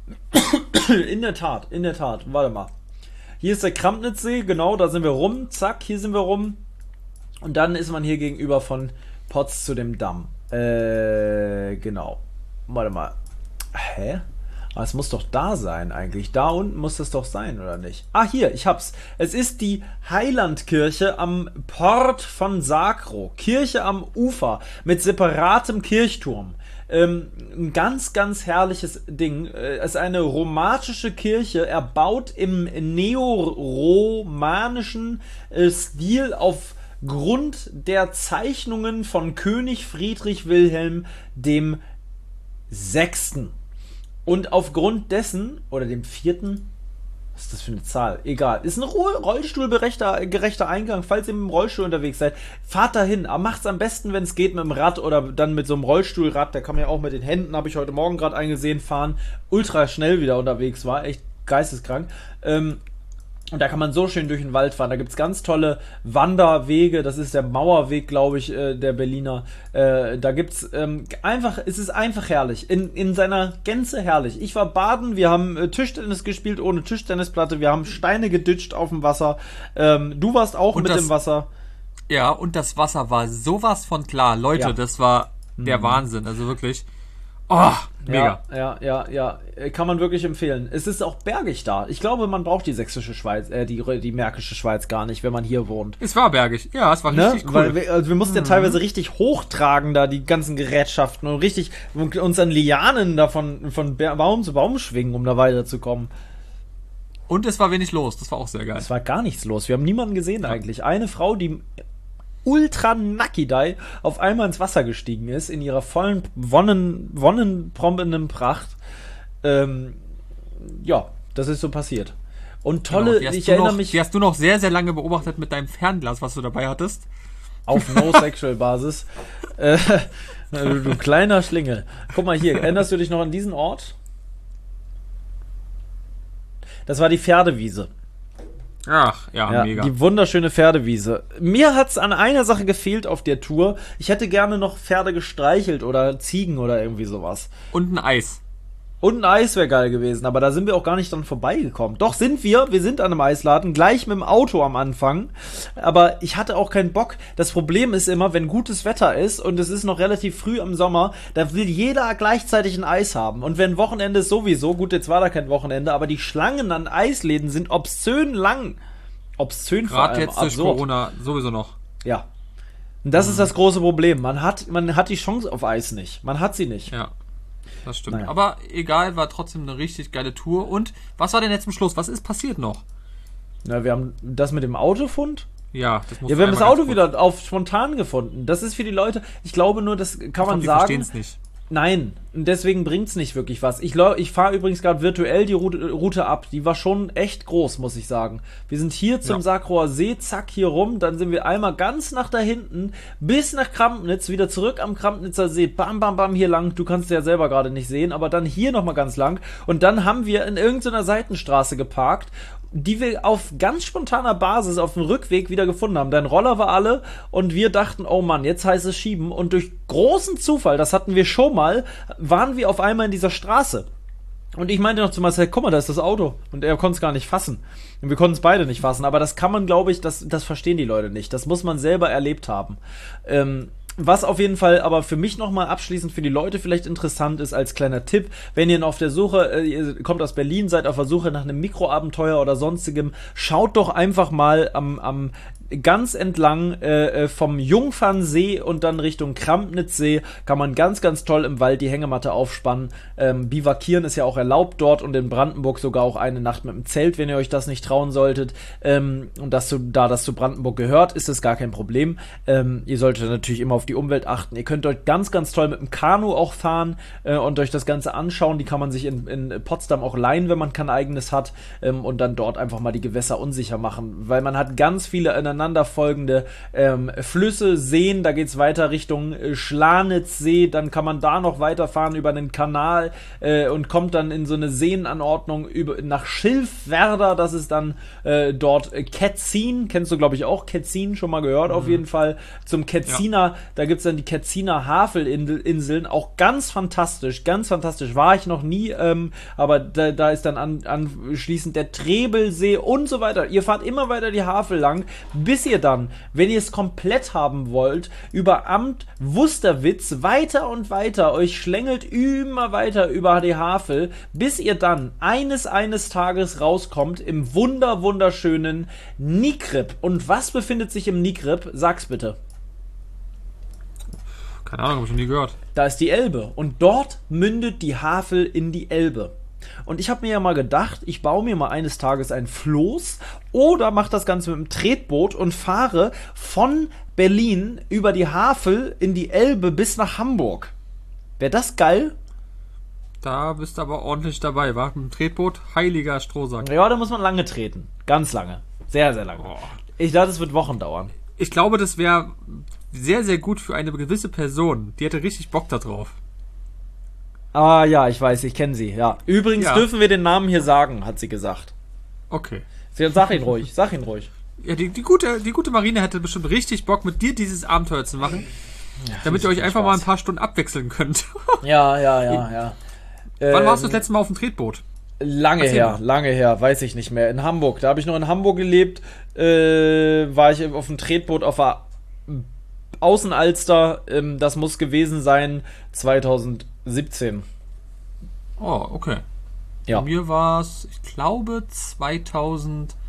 In der Tat, in der Tat, warte mal. Hier ist der Krampnitzsee, genau, da sind wir rum, zack, hier sind wir rum. Und dann ist man hier gegenüber von Potz zu dem Damm. Äh, genau. Warte mal. Hä? Aber es muss doch da sein eigentlich. Da unten muss das doch sein, oder nicht? Ah, hier, ich hab's. Es ist die Heilandkirche am Port von Sarkroh. Kirche am Ufer mit separatem Kirchturm. Ähm, ein ganz, ganz herrliches Ding. Es ist eine romanische Kirche, erbaut im neoromanischen äh, Stil aufgrund der Zeichnungen von König Friedrich Wilhelm dem Sechsten. Und aufgrund dessen, oder dem Vierten, was ist das für eine Zahl? Egal. Ist ein rollstuhlgerechter gerechter Eingang. Falls ihr mit dem Rollstuhl unterwegs seid, fahrt dahin. Aber macht's am besten, wenn es geht, mit dem Rad oder dann mit so einem Rollstuhlrad. Da kann man ja auch mit den Händen, habe ich heute Morgen gerade eingesehen, fahren. Ultra schnell wieder unterwegs war. Echt geisteskrank. Ähm, und da kann man so schön durch den Wald fahren. Da gibt's ganz tolle Wanderwege. Das ist der Mauerweg, glaube ich, äh, der Berliner. Äh, da gibt's ähm, einfach, es ist einfach herrlich. In, in seiner Gänze herrlich. Ich war baden, wir haben äh, Tischtennis gespielt ohne Tischtennisplatte. Wir haben Steine geditscht auf dem Wasser. Ähm, du warst auch und mit das, dem Wasser. Ja, und das Wasser war sowas von klar. Leute, ja. Das war der mhm. Wahnsinn. Also wirklich. Oh, mega. Ja, ja, ja, ja. Kann man wirklich empfehlen. Es ist auch bergig da. Ich glaube, man braucht die sächsische Schweiz, äh, die, die märkische Schweiz gar nicht, wenn man hier wohnt. Es war bergig. Ja, es war ne? richtig cool. Weil wir, also wir mussten mhm. ja teilweise richtig hochtragen da, die ganzen Gerätschaften und richtig uns an Lianen davon von Baum zu Baum schwingen, um da weiterzukommen. Und es war wenig los. Das war auch sehr geil. Es war gar nichts los. Wir haben niemanden gesehen ja. eigentlich. Eine Frau, die ultra Nakidai auf einmal ins Wasser gestiegen ist, in ihrer vollen Wonnen, wonnenprombenden Pracht. Ähm, ja, das ist so passiert. Und tolle, genau, ich erinnere noch, mich... Die hast du noch sehr, sehr lange beobachtet mit deinem Fernglas, was du dabei hattest. Auf No-Sexual-Basis. äh, du, du kleiner Schlingel. Guck mal hier, erinnerst du dich noch an diesen Ort? Das war die Pferdewiese. Ach, ja, ja, mega. Die wunderschöne Pferdewiese. Mir hat's an einer Sache gefehlt auf der Tour. Ich hätte gerne noch Pferde gestreichelt oder Ziegen oder irgendwie sowas. Und ein Eis. Und ein Eis wäre geil gewesen, aber da sind wir auch gar nicht dran vorbeigekommen. Doch sind wir, wir sind an einem Eisladen, gleich mit dem Auto am Anfang. Aber ich hatte auch keinen Bock. Das Problem ist immer, wenn gutes Wetter ist und es ist noch relativ früh im Sommer, da will jeder gleichzeitig ein Eis haben. Und wenn Wochenende ist sowieso, gut, jetzt war da kein Wochenende, aber die Schlangen an Eisläden sind obszön lang. Obszön vor allem. Gerade jetzt durch Corona sowieso noch. Ja. Und das mhm. ist das große Problem. Man hat, man hat die Chance auf Eis nicht. Man hat sie nicht. Ja. Das stimmt. Naja. Aber egal, war trotzdem eine richtig geile Tour. Und was war denn jetzt zum Schluss? Was ist passiert noch? Na, wir haben das mit dem Autofund. Ja, das muss Ja, wir haben das Auto wieder auf spontan gefunden. Das ist für die Leute, ich glaube nur, das kann ich man glaub, die sagen. verstehen es nicht. Nein, deswegen bringt's nicht wirklich was. Ich, ich fahre übrigens gerade virtuell die Route, Route ab. Die war schon echt groß, muss ich sagen. Wir sind hier zum ja. Sakroer See, zack, hier rum. Dann sind wir einmal ganz nach da hinten, bis nach Krampnitz, wieder zurück am Krampnitzer See. Bam, bam, bam, hier lang. Du kannst es ja selber gerade nicht sehen, aber dann hier nochmal ganz lang. Und dann haben wir in irgendeiner Seitenstraße geparkt, die wir auf ganz spontaner Basis auf dem Rückweg wieder gefunden haben. Dein Roller war alle und wir dachten, oh Mann, jetzt heißt es schieben. Und durch großen Zufall, das hatten wir schon mal, waren wir auf einmal in dieser Straße. Und ich meinte noch zu Marcel, guck mal, da ist das Auto. Und er konnte es gar nicht fassen. Und wir konnten es beide nicht fassen. Aber das kann man, glaube ich, das, das verstehen die Leute nicht. Das muss man selber erlebt haben. Ähm, Was auf jeden Fall aber für mich nochmal abschließend für die Leute vielleicht interessant ist als kleiner Tipp, wenn ihr auf der Suche, äh, ihr kommt aus Berlin, seid auf der Suche nach einem Mikroabenteuer oder sonstigem, schaut doch einfach mal am, am ganz entlang äh, vom Jungfernsee und dann Richtung Krampnitzsee kann man ganz, ganz toll im Wald die Hängematte aufspannen. Ähm, bivakieren ist ja auch erlaubt dort und in Brandenburg sogar auch eine Nacht mit dem Zelt, wenn ihr euch das nicht trauen solltet. Ähm, und das zu, da das zu Brandenburg gehört, ist es gar kein Problem. Ähm, ihr solltet natürlich immer auf die Umwelt achten. Ihr könnt euch ganz, ganz toll mit dem Kanu auch fahren äh, und euch das Ganze anschauen. Die kann man sich in, in Potsdam auch leihen, wenn man kein eigenes hat ähm, und dann dort einfach mal die Gewässer unsicher machen, weil man hat ganz viele ineinander folgende ähm, Flüsse, Seen, da geht's weiter Richtung äh, Schlanitzsee, dann kann man da noch weiterfahren über einen Kanal äh, und kommt dann in so eine Seenanordnung über, nach Schilfwerder, das ist dann äh, dort äh, Ketzin, kennst du glaube ich auch, Ketzin, schon mal gehört mhm. auf jeden Fall, zum Ketziner, ja. Da gibt's dann die Ketziner Havelinseln, auch ganz fantastisch, ganz fantastisch, war ich noch nie, ähm, aber da, da ist dann an, anschließend der Trebelsee und so weiter, ihr fahrt immer weiter die Havel lang, bis ihr dann, wenn ihr es komplett haben wollt, über Amt Wusterwitz weiter und weiter euch schlängelt immer weiter über die Havel, bis ihr dann eines eines Tages rauskommt im wunder wunderschönen Nikrip. Und was befindet sich im Nikrip? Sag's bitte. Keine Ahnung, hab ich schon nie gehört. Da ist die Elbe und dort mündet die Havel in die Elbe. Und ich habe mir ja mal gedacht, ich baue mir mal eines Tages ein Floß oder mache das Ganze mit einem Tretboot und fahre von Berlin über die Havel in die Elbe bis nach Hamburg. Wäre das geil? Da bist du aber ordentlich dabei, wa? Mit dem Tretboot, heiliger Strohsack. Ja, da muss man lange treten. Ganz lange. Sehr, sehr lange. Oh. Ich dachte, es wird Wochen dauern. Ich glaube, das wäre sehr, sehr gut für eine gewisse Person. Die hätte richtig Bock da drauf. Ah ja, ich weiß, ich kenne sie, ja. Übrigens ja. dürfen wir den Namen hier sagen, hat sie gesagt. Okay. Sag ihn ruhig, sag ihn ruhig. Ja, die, die, gute, die gute Marine hätte bestimmt richtig Bock, mit dir dieses Abenteuer zu machen, ja, damit ihr euch einfach Spaß. mal ein paar Stunden abwechseln könnt. Ja, ja, ja, ja. Wann ähm, warst du das letzte Mal auf dem Tretboot? Lange Erzähl her, mal. lange her, weiß ich nicht mehr. In Hamburg, da habe ich noch in Hamburg gelebt, äh, war ich auf dem Tretboot auf der Außenalster, ähm, das muss gewesen sein zweitausendsiebzehn. Oh, okay. Ja. Bei mir war es, ich glaube, zweitausendfünfzehn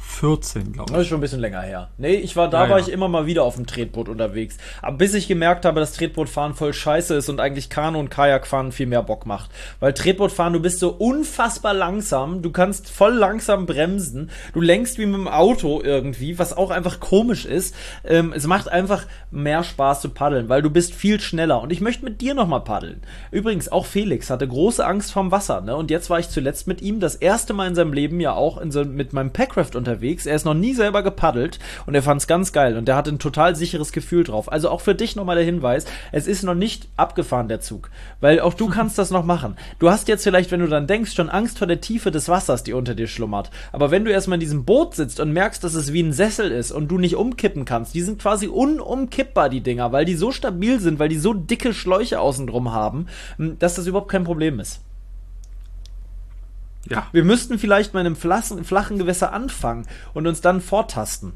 vierzehn, glaube ich. Das ist schon ein bisschen länger her. Nee, ich war, da ja, war ja. ich immer mal wieder auf dem Tretboot unterwegs. Aber bis ich gemerkt habe, dass Tretbootfahren voll scheiße ist und eigentlich Kanu- und Kajakfahren viel mehr Bock macht. Weil Tretbootfahren, du bist so unfassbar langsam, du kannst voll langsam bremsen, du lenkst wie mit dem Auto irgendwie, was auch einfach komisch ist. Ähm, es macht einfach mehr Spaß zu paddeln, weil du bist viel schneller. Und ich möchte mit dir nochmal paddeln. Übrigens, auch Felix hatte große Angst vorm Wasser, ne? Und jetzt war ich zuletzt mit ihm das erste Mal in seinem Leben ja auch in so, mit meinem Packraft unterwegs. Er ist noch nie selber gepaddelt und er fand es ganz geil und er hatte ein total sicheres Gefühl drauf. Also auch für dich nochmal der Hinweis, es ist noch nicht abgefahren, der Zug. Weil auch du kannst das noch machen. Du hast jetzt vielleicht, wenn du dann denkst, schon Angst vor der Tiefe des Wassers, die unter dir schlummert. Aber wenn du erstmal in diesem Boot sitzt und merkst, dass es wie ein Sessel ist und du nicht umkippen kannst, die sind quasi unumkippbar, die Dinger, weil die so stabil sind, weil die so dicke Schläuche außen drum haben, dass das überhaupt kein Problem ist. Ja. Wir müssten vielleicht mal in einem flachen, flachen Gewässer anfangen und uns dann vortasten.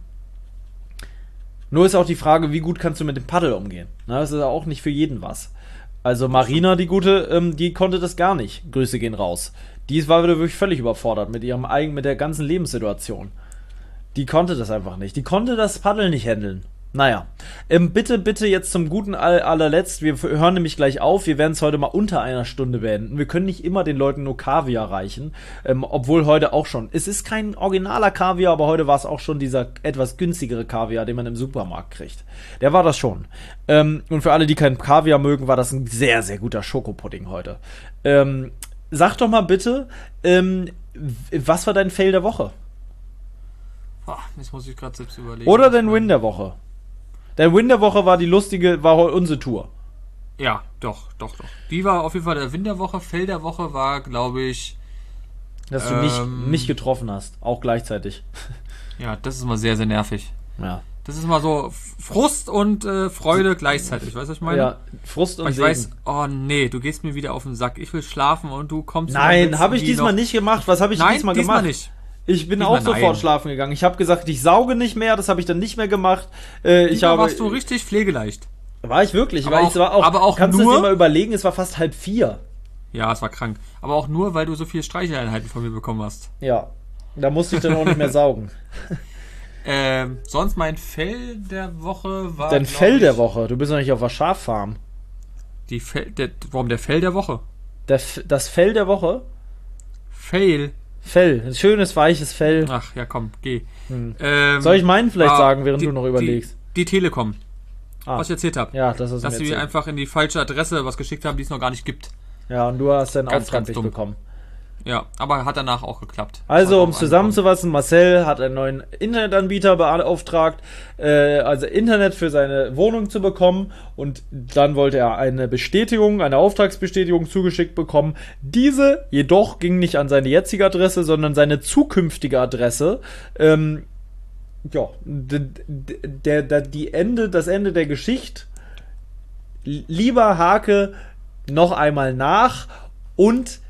Nur ist auch die Frage, wie gut kannst du mit dem Paddel umgehen? Na, das ist ja auch nicht für jeden was. Also Marina, die gute, ähm, die konnte das gar nicht. Grüße gehen raus. Die war wieder wirklich völlig überfordert mit ihrem eigenen, mit der ganzen Lebenssituation. Die konnte das einfach nicht. Die konnte das Paddel nicht handeln. Naja, ähm, bitte, bitte jetzt zum guten All- allerletzt, wir hören nämlich gleich auf, wir werden es heute mal unter einer Stunde beenden, wir können nicht immer den Leuten nur Kaviar reichen, ähm, obwohl heute auch schon, es ist kein originaler Kaviar, aber heute war es auch schon dieser etwas günstigere Kaviar, den man im Supermarkt kriegt. Der war das schon. Ähm, und für alle, die keinen Kaviar mögen, war das ein sehr, sehr guter Schokopudding heute. Ähm, sag doch mal bitte, ähm, was war dein Fail der Woche? Boah, das muss ich gerade selbst überlegen. Oder dein Win der Woche? Der Win der Woche war die lustige, war unsere Tour. Ja, doch, doch, doch. Die war auf jeden Fall der Win der Woche. Fail der Woche war, glaube ich... Dass du ähm, mich nicht getroffen hast, auch gleichzeitig. Ja, das ist mal sehr, sehr nervig. Ja. Das ist mal so Frust und äh, Freude gleichzeitig, weißt du, was ich meine? Ja, Frust und Weil ich Segen. weiß, oh nee, du gehst mir wieder auf den Sack. Ich will schlafen und du kommst... Nein, habe ich diesmal noch... nicht gemacht. Was habe ich Nein, diesmal, diesmal gemacht? nicht. Ich bin Diesmal auch sofort nein. schlafen gegangen. Ich habe gesagt, ich sauge nicht mehr, das habe ich dann nicht mehr gemacht. Äh, ich habe, warst du richtig pflegeleicht. War ich wirklich, aber weil auch, ich war auch, aber auch kannst nur, du dir mal überlegen, es war fast halb vier. Ja, es war krank. Aber auch nur, weil du so viele Streicheleinheiten von mir bekommen hast. Ja, da musste ich dann auch nicht mehr saugen. Ähm, sonst mein Fell der Woche war... Dein Fell ich, der Woche? Du bist noch nicht auf der Schaffarm. Die Fell, der, warum der Fell der Woche? Der, das Fell der Woche? Fail. Fell, ein schönes, weiches Fell. Ach, ja komm, geh. Hm. Ähm, Soll ich meinen vielleicht ah, sagen, während die, du noch überlegst? Die, die Telekom. Ah. Was ich erzählt habe. Ja, das ist Dass sie mir einfach in die falsche Adresse was geschickt haben, die es noch gar nicht gibt. Ja, und du hast deinen ganz, Auftrag ganz nicht dumm. bekommen. Ja, aber hat danach auch geklappt. Also, um zusammenzufassen, Marcel hat einen neuen Internetanbieter beauftragt, äh, also Internet für seine Wohnung zu bekommen, und dann wollte er eine Bestätigung, eine Auftragsbestätigung zugeschickt bekommen. Diese jedoch ging nicht an seine jetzige Adresse, sondern seine zukünftige Adresse. Ähm, ja, der, der, die Ende, das Ende der Geschichte. Lieber Hake noch einmal nach und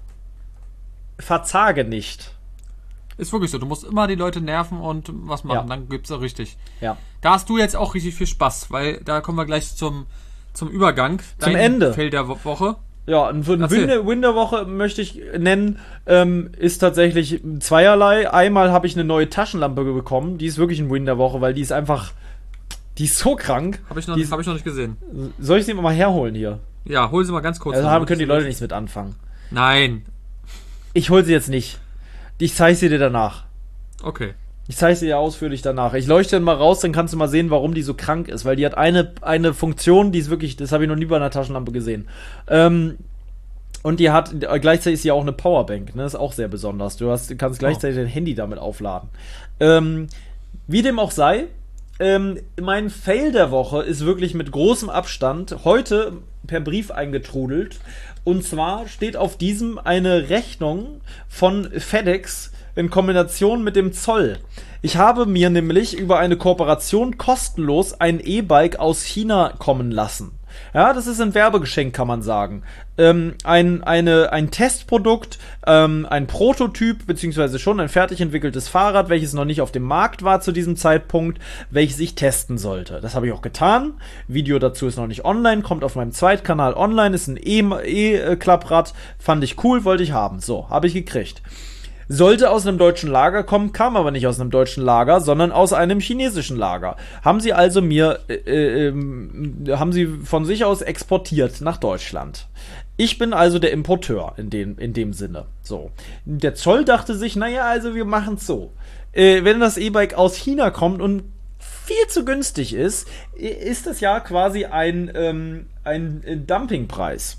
verzage nicht. Ist wirklich so. Du musst immer die Leute nerven und was machen. Ja. Dann gibt's auch richtig. Ja. Da hast du jetzt auch richtig viel Spaß, weil da kommen wir gleich zum, zum Übergang. Zum Dein Ende. Fell der Woche. Ja, ein Win, Win der Woche möchte ich nennen, ähm, ist tatsächlich zweierlei. Einmal habe ich eine neue Taschenlampe bekommen. Die ist wirklich ein Win der Woche, weil die ist einfach, die ist so krank. Habe ich, noch, ist, hab ich noch nicht gesehen. Soll ich sie mal herholen hier? Ja, hol sie mal ganz kurz. Also haben, können die Leute nichts mit anfangen. Nein. Ich hol sie jetzt nicht. Ich zeige sie dir danach. Okay. Ich zeige sie dir ausführlich danach. Ich leuchte dann mal raus, dann kannst du mal sehen, warum die so krank ist. Weil die hat eine, eine Funktion, die ist wirklich, das habe ich noch nie bei einer Taschenlampe gesehen. Ähm, und die hat, gleichzeitig ist sie auch eine Powerbank, ne? Ist auch sehr besonders. Du hast, kannst gleichzeitig oh. dein Handy damit aufladen. Ähm, wie dem auch sei, ähm, mein Fail der Woche ist wirklich mit großem Abstand heute per Brief eingetrudelt. Und zwar steht auf diesem eine Rechnung von FedEx in Kombination mit dem Zoll. Ich habe mir nämlich über eine Kooperation kostenlos ein E-Bike aus China kommen lassen. Ja, das ist ein Werbegeschenk, kann man sagen. Ähm, ein, eine, ein Testprodukt, ähm, ein Prototyp, beziehungsweise schon ein fertig entwickeltes Fahrrad, welches noch nicht auf dem Markt war zu diesem Zeitpunkt, welches ich testen sollte. Das habe ich auch getan. Video dazu ist noch nicht online, kommt auf meinem Zweitkanal online, ist ein E-Klapprad, fand ich cool, wollte ich haben. So, habe ich gekriegt. Sollte aus einem deutschen Lager kommen, kam aber nicht aus einem deutschen Lager, sondern aus einem chinesischen Lager. Haben sie also mir, äh, äh, haben sie von sich aus exportiert nach Deutschland. Ich bin also der Importeur in dem, in dem Sinne. So. Der Zoll dachte sich, naja, also wir machen's so. Äh, wenn das E-Bike aus China kommt und viel zu günstig ist, ist das ja quasi ein, ähm, ein Dumpingpreis.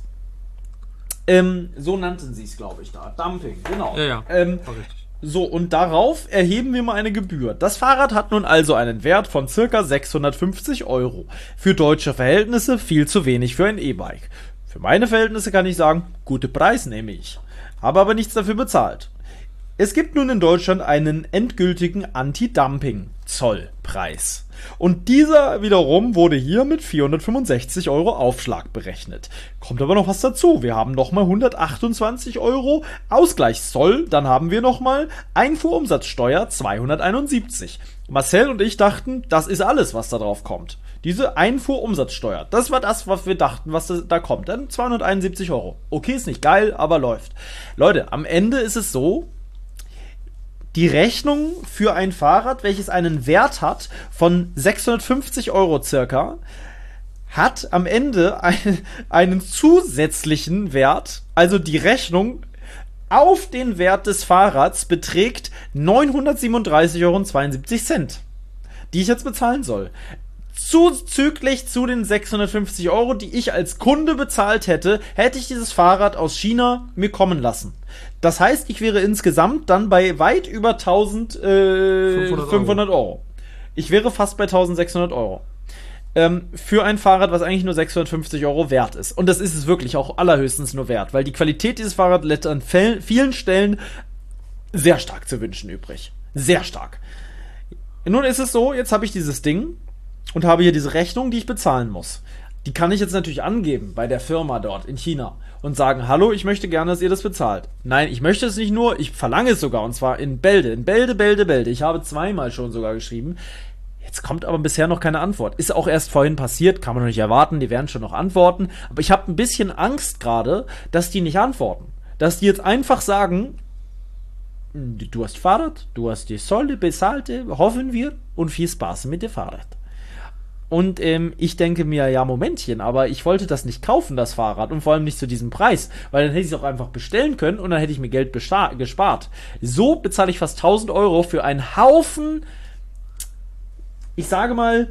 Ähm, so nannten sie es, glaube ich, da. Dumping, genau. Ja, ja. Ähm, so, und darauf erheben wir mal eine Gebühr. Das Fahrrad hat nun also einen Wert von circa sechshundertfünfzig Euro. Für deutsche Verhältnisse viel zu wenig für ein E-Bike. Für meine Verhältnisse kann ich sagen, gute Preis nehme ich. Habe aber nichts dafür bezahlt. Es gibt nun in Deutschland einen endgültigen Anti-Dumping-Zollpreis. Und dieser wiederum wurde hier mit vierhundertfünfundsechzig Euro Aufschlag berechnet. Kommt aber noch was dazu. Wir haben nochmal hundertachtundzwanzig Euro Ausgleichszoll. Dann haben wir nochmal Einfuhrumsatzsteuer zweihunderteinundsiebzig. Marcel und ich dachten, das ist alles, was da drauf kommt. Diese Einfuhrumsatzsteuer, das war das, was wir dachten, was da kommt. Dann zweihunderteinundsiebzig Euro. Okay, ist nicht geil, aber läuft. Leute, am Ende ist es so, die Rechnung für ein Fahrrad, welches einen Wert hat von sechshundertfünfzig Euro circa, hat am Ende ein, einen zusätzlichen Wert, also die Rechnung auf den Wert des Fahrrads beträgt neunhundertsiebenunddreißig Euro zweiundsiebzig, die ich jetzt bezahlen soll. Zuzüglich zu den sechshundertfünfzig Euro, die ich als Kunde bezahlt hätte, hätte ich dieses Fahrrad aus China mir kommen lassen. Das heißt, ich wäre insgesamt dann bei weit über eintausendfünfhundert Euro. Ich wäre fast bei eintausendsechshundert Euro. Ähm, für ein Fahrrad, was eigentlich nur sechshundertfünfzig Euro wert ist. Und das ist es wirklich auch allerhöchstens nur wert, weil die Qualität dieses Fahrrads lässt an vielen Stellen sehr stark zu wünschen übrig. Sehr stark. Nun ist es so, jetzt habe ich dieses Ding und habe hier diese Rechnung, die ich bezahlen muss. Die kann ich jetzt natürlich angeben bei der Firma dort in China und sagen, hallo, ich möchte gerne, dass ihr das bezahlt. Nein, ich möchte es nicht nur, ich verlange es sogar, und zwar in Bälde, in Bälde, Bälde, Bälde. Ich habe zweimal schon sogar geschrieben. Jetzt kommt aber bisher noch keine Antwort. Ist auch erst vorhin passiert, kann man noch nicht erwarten, die werden schon noch antworten. Aber ich habe ein bisschen Angst gerade, dass die nicht antworten. Dass die jetzt einfach sagen, du hast Fahrrad, du hast die Zoll bezahlt, hoffen wir, und viel Spaß mit dem Fahrrad. Und ähm, ich denke mir, ja, Momentchen, aber ich wollte das nicht kaufen, das Fahrrad, und vor allem nicht zu diesem Preis, weil dann hätte ich es auch einfach bestellen können und dann hätte ich mir Geld gespart. So bezahle ich fast tausend Euro für einen Haufen, ich sage mal,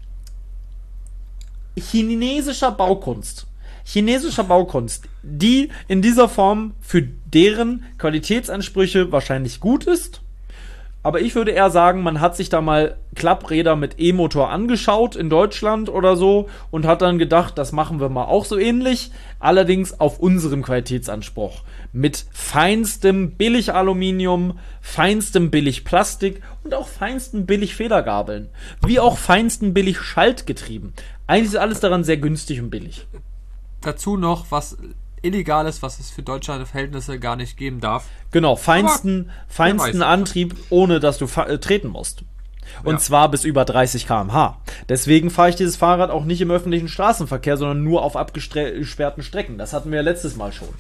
chinesischer Baukunst. Chinesischer Baukunst, die in dieser Form für deren Qualitätsansprüche wahrscheinlich gut ist. Aber ich würde eher sagen, man hat sich da mal Klappräder mit E-Motor angeschaut in Deutschland oder so und hat dann gedacht, das machen wir mal auch so ähnlich, allerdings auf unserem Qualitätsanspruch. Mit feinstem Billig-Aluminium, feinstem Billig-Plastik und auch feinstem Billig-Federgabeln. Wie auch feinsten Billig-Schaltgetrieben. Eigentlich ist alles daran sehr günstig und billig. Dazu noch was Illegales, was es für deutsche Verhältnisse gar nicht geben darf. Genau, feinsten, feinsten Antrieb, ohne dass du fa- äh, treten musst. Und ja. zwar bis über dreißig Kilometer pro Stunde. Deswegen fahre ich dieses Fahrrad auch nicht im öffentlichen Straßenverkehr, sondern nur auf abgesperrten Strecken. Das hatten wir ja letztes Mal schon.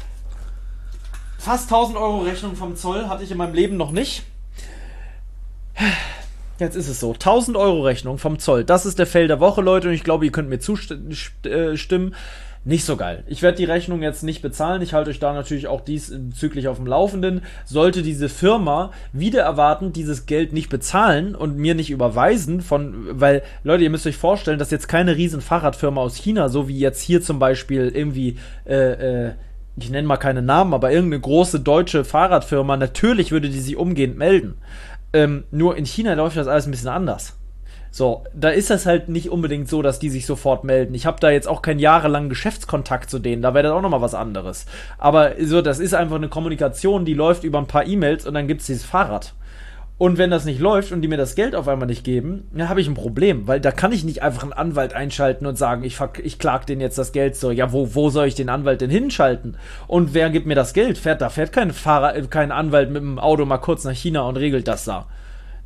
Fast tausend Euro Rechnung vom Zoll hatte ich in meinem Leben noch nicht. Jetzt ist es so. tausend Euro Rechnung vom Zoll. Das ist der Fail der Woche, Leute. Und ich glaube, ihr könnt mir zustimmen. Nicht so geil. Ich werde die Rechnung jetzt nicht bezahlen. Ich halte euch da natürlich auch diesbezüglich auf dem Laufenden. Sollte diese Firma wieder erwarten, dieses Geld nicht bezahlen und mir nicht überweisen, von, weil, Leute, ihr müsst euch vorstellen, dass jetzt keine riesen Fahrradfirma aus China, so wie jetzt hier zum Beispiel irgendwie, äh, äh, ich nenne mal keine Namen, aber irgendeine große deutsche Fahrradfirma, natürlich würde die sich umgehend melden. Ähm, nur in China läuft das alles ein bisschen anders. So, da ist das halt nicht unbedingt so, dass die sich sofort melden. Ich habe da jetzt auch keinen jahrelangen Geschäftskontakt zu denen, da wäre das auch nochmal was anderes. Aber so, das ist einfach eine Kommunikation, die läuft über ein paar E-Mails und dann gibt's dieses Fahrrad. Und wenn das nicht läuft und die mir das Geld auf einmal nicht geben, dann habe ich ein Problem, weil da kann ich nicht einfach einen Anwalt einschalten und sagen, ich, ver- ich klag denen jetzt das Geld so. Ja, wo, wo soll ich den Anwalt denn hinschalten? Und wer gibt mir das Geld? Fährt, da fährt kein Fahrer, kein Anwalt mit dem Auto mal kurz nach China und regelt das da.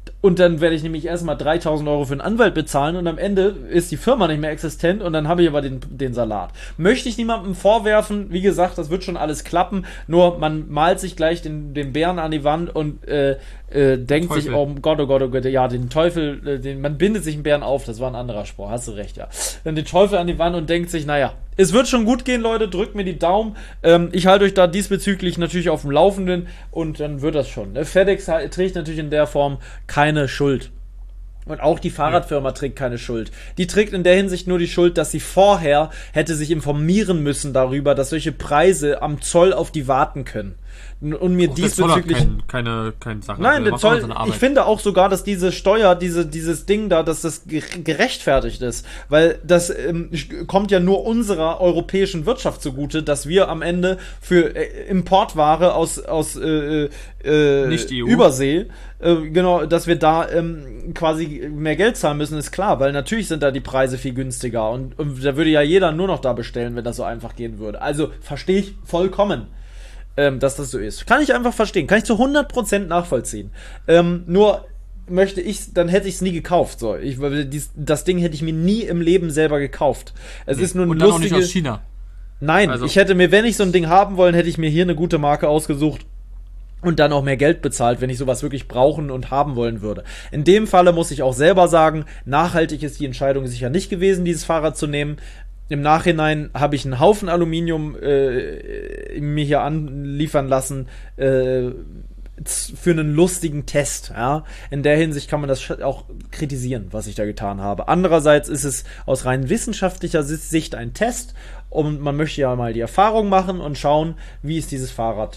Und dann werde ich nämlich erstmal dreitausend Euro für einen Anwalt bezahlen und am Ende ist die Firma nicht mehr existent und dann habe ich aber den, den Salat. Möchte ich niemandem vorwerfen, wie gesagt, das wird schon alles klappen, nur man malt sich gleich den, den Bären an die Wand und äh, äh, denkt Teufel. sich, oh Gott, oh Gott, oh Gott, ja, den Teufel, äh, den, man bindet sich einen Bären auf, das war ein anderer Spruch, hast du recht, ja. Dann den Teufel an die Wand und denkt sich, naja, es wird schon gut gehen, Leute, drückt mir die Daumen. Ähm, ich halte euch da diesbezüglich natürlich auf dem Laufenden und dann wird das schon. Ne? FedEx trägt natürlich in der Form keine Schuld. Und auch die Fahrradfirma ja. trägt keine Schuld. Die trägt in der Hinsicht nur die Schuld, dass sie vorher hätte sich informieren müssen darüber, dass solche Preise am Zoll auf die warten können. Und mir auch diesbezüglich kein, keine, keine Sache. Nein, der Zoll, ich finde auch sogar, dass diese Steuer, diese, dieses Ding da, dass das gerechtfertigt ist. Weil das ähm, kommt ja nur unserer europäischen Wirtschaft zugute, dass wir am Ende für äh, Importware aus, aus äh, äh, Nicht die E U. Übersee, äh, genau, dass wir da ähm, quasi mehr Geld zahlen müssen, ist klar. Weil natürlich sind da die Preise viel günstiger. Und, und da würde ja jeder nur noch da bestellen, wenn das so einfach gehen würde. Also verstehe ich vollkommen. Ähm, dass das so ist. Kann ich einfach verstehen. Kann ich zu hundert Prozent nachvollziehen. Ähm, nur möchte ich, dann hätte ich es nie gekauft. So, ich, dies, das Ding hätte ich mir nie im Leben selber gekauft. Es nee. ist nur ein Und dann lustige... auch nicht aus China. Nein, also. ich hätte mir, wenn ich so ein Ding haben wollen, hätte ich mir hier eine gute Marke ausgesucht und dann auch mehr Geld bezahlt, wenn ich sowas wirklich brauchen und haben wollen würde. In dem Falle muss ich auch selber sagen, nachhaltig ist die Entscheidung sicher nicht gewesen, dieses Fahrrad zu nehmen. Im Nachhinein habe ich einen Haufen Aluminium äh, mir hier anliefern lassen äh, für einen lustigen Test. Ja? In der Hinsicht kann man das auch kritisieren, was ich da getan habe. Andererseits ist es aus rein wissenschaftlicher Sicht ein Test und man möchte ja mal die Erfahrung machen und schauen, wie ist dieses Fahrrad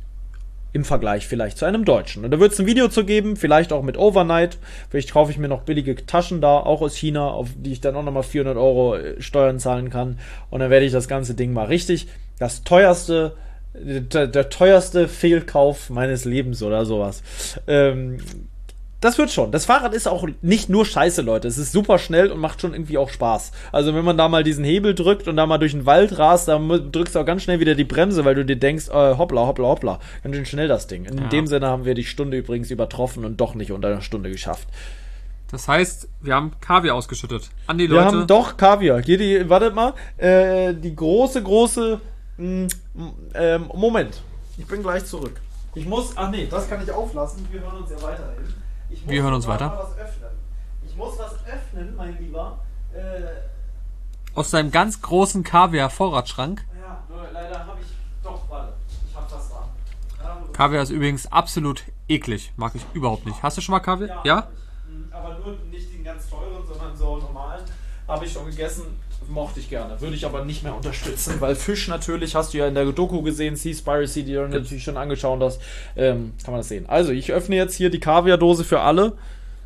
im Vergleich vielleicht zu einem deutschen. Und da wird es ein Video zu geben, vielleicht auch mit Overnight. Vielleicht kaufe ich mir noch billige Taschen da, auch aus China, auf die ich dann auch nochmal vierhundert Euro Steuern zahlen kann. Und dann werde ich das ganze Ding mal richtig, das teuerste, der, der teuerste Fehlkauf meines Lebens oder sowas. Ähm, das wird schon. Das Fahrrad ist auch nicht nur scheiße, Leute. Es ist super schnell und macht schon irgendwie auch Spaß. Also wenn man da mal diesen Hebel drückt und da mal durch den Wald rast, dann drückst du auch ganz schnell wieder die Bremse, weil du dir denkst, äh, hoppla, hoppla, hoppla. Ganz schön schnell das Ding. In ja. dem Sinne haben wir die Stunde übrigens übertroffen und doch nicht unter einer Stunde geschafft. Das heißt, wir haben Kaviar ausgeschüttet an die Leute. Wir haben doch Kaviar. Hier die, wartet mal, äh, die große, große, mh, äh, Moment. Ich bin gleich zurück. Ich muss, ach nee, das kann ich auflassen. Wir hören uns ja weiterhin. Ich muss Wir hören uns weiter. Was öffnen. Ich muss was öffnen, mein Lieber. Äh, Aus deinem ganz großen Kaviar-Vorratsschrank. Ja, nur leider habe ich... Doch, warte. Ich habe das da. Ja, Kaviar ist übrigens absolut eklig. Mag ich überhaupt nicht. Hast du schon mal Kaviar? Ja? ja? Aber nur nicht den ganz teuren, sondern so normalen. Habe ich schon gegessen. Mochte ich gerne. Würde ich aber nicht mehr unterstützen, weil Fisch natürlich, hast du ja in der Doku gesehen, Seaspiracy, die du natürlich schon angeschaut hast, ähm, kann man das sehen. Also, ich öffne jetzt hier die Kaviardose für alle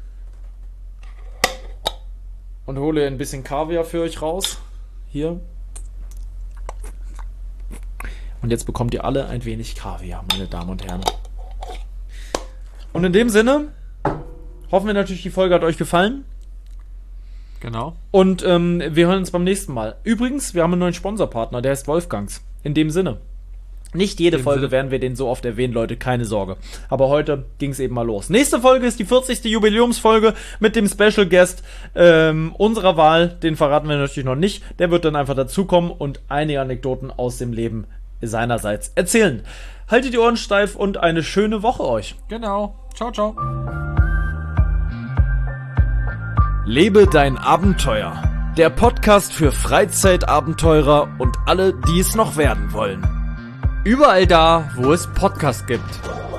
und hole ein bisschen Kaviar für euch raus. Hier. Und jetzt bekommt ihr alle ein wenig Kaviar, meine Damen und Herren. Und in dem Sinne hoffen wir natürlich, die Folge hat euch gefallen. Genau. Und ähm, wir hören uns beim nächsten Mal. Übrigens, wir haben einen neuen Sponsorpartner, der heißt Wolfgangs. In dem Sinne. Nicht jede Folge Sinne. werden wir den so oft erwähnen, Leute, keine Sorge. Aber heute ging es eben mal los. Nächste Folge ist die vierzigste Jubiläumsfolge mit dem Special Guest ähm, unserer Wahl. Den verraten wir natürlich noch nicht. Der wird dann einfach dazukommen und einige Anekdoten aus dem Leben seinerseits erzählen. Haltet die Ohren steif und eine schöne Woche euch. Genau. Ciao, ciao. Lebe dein Abenteuer. Der Podcast für Freizeitabenteurer und alle, die es noch werden wollen. Überall da, wo es Podcasts gibt.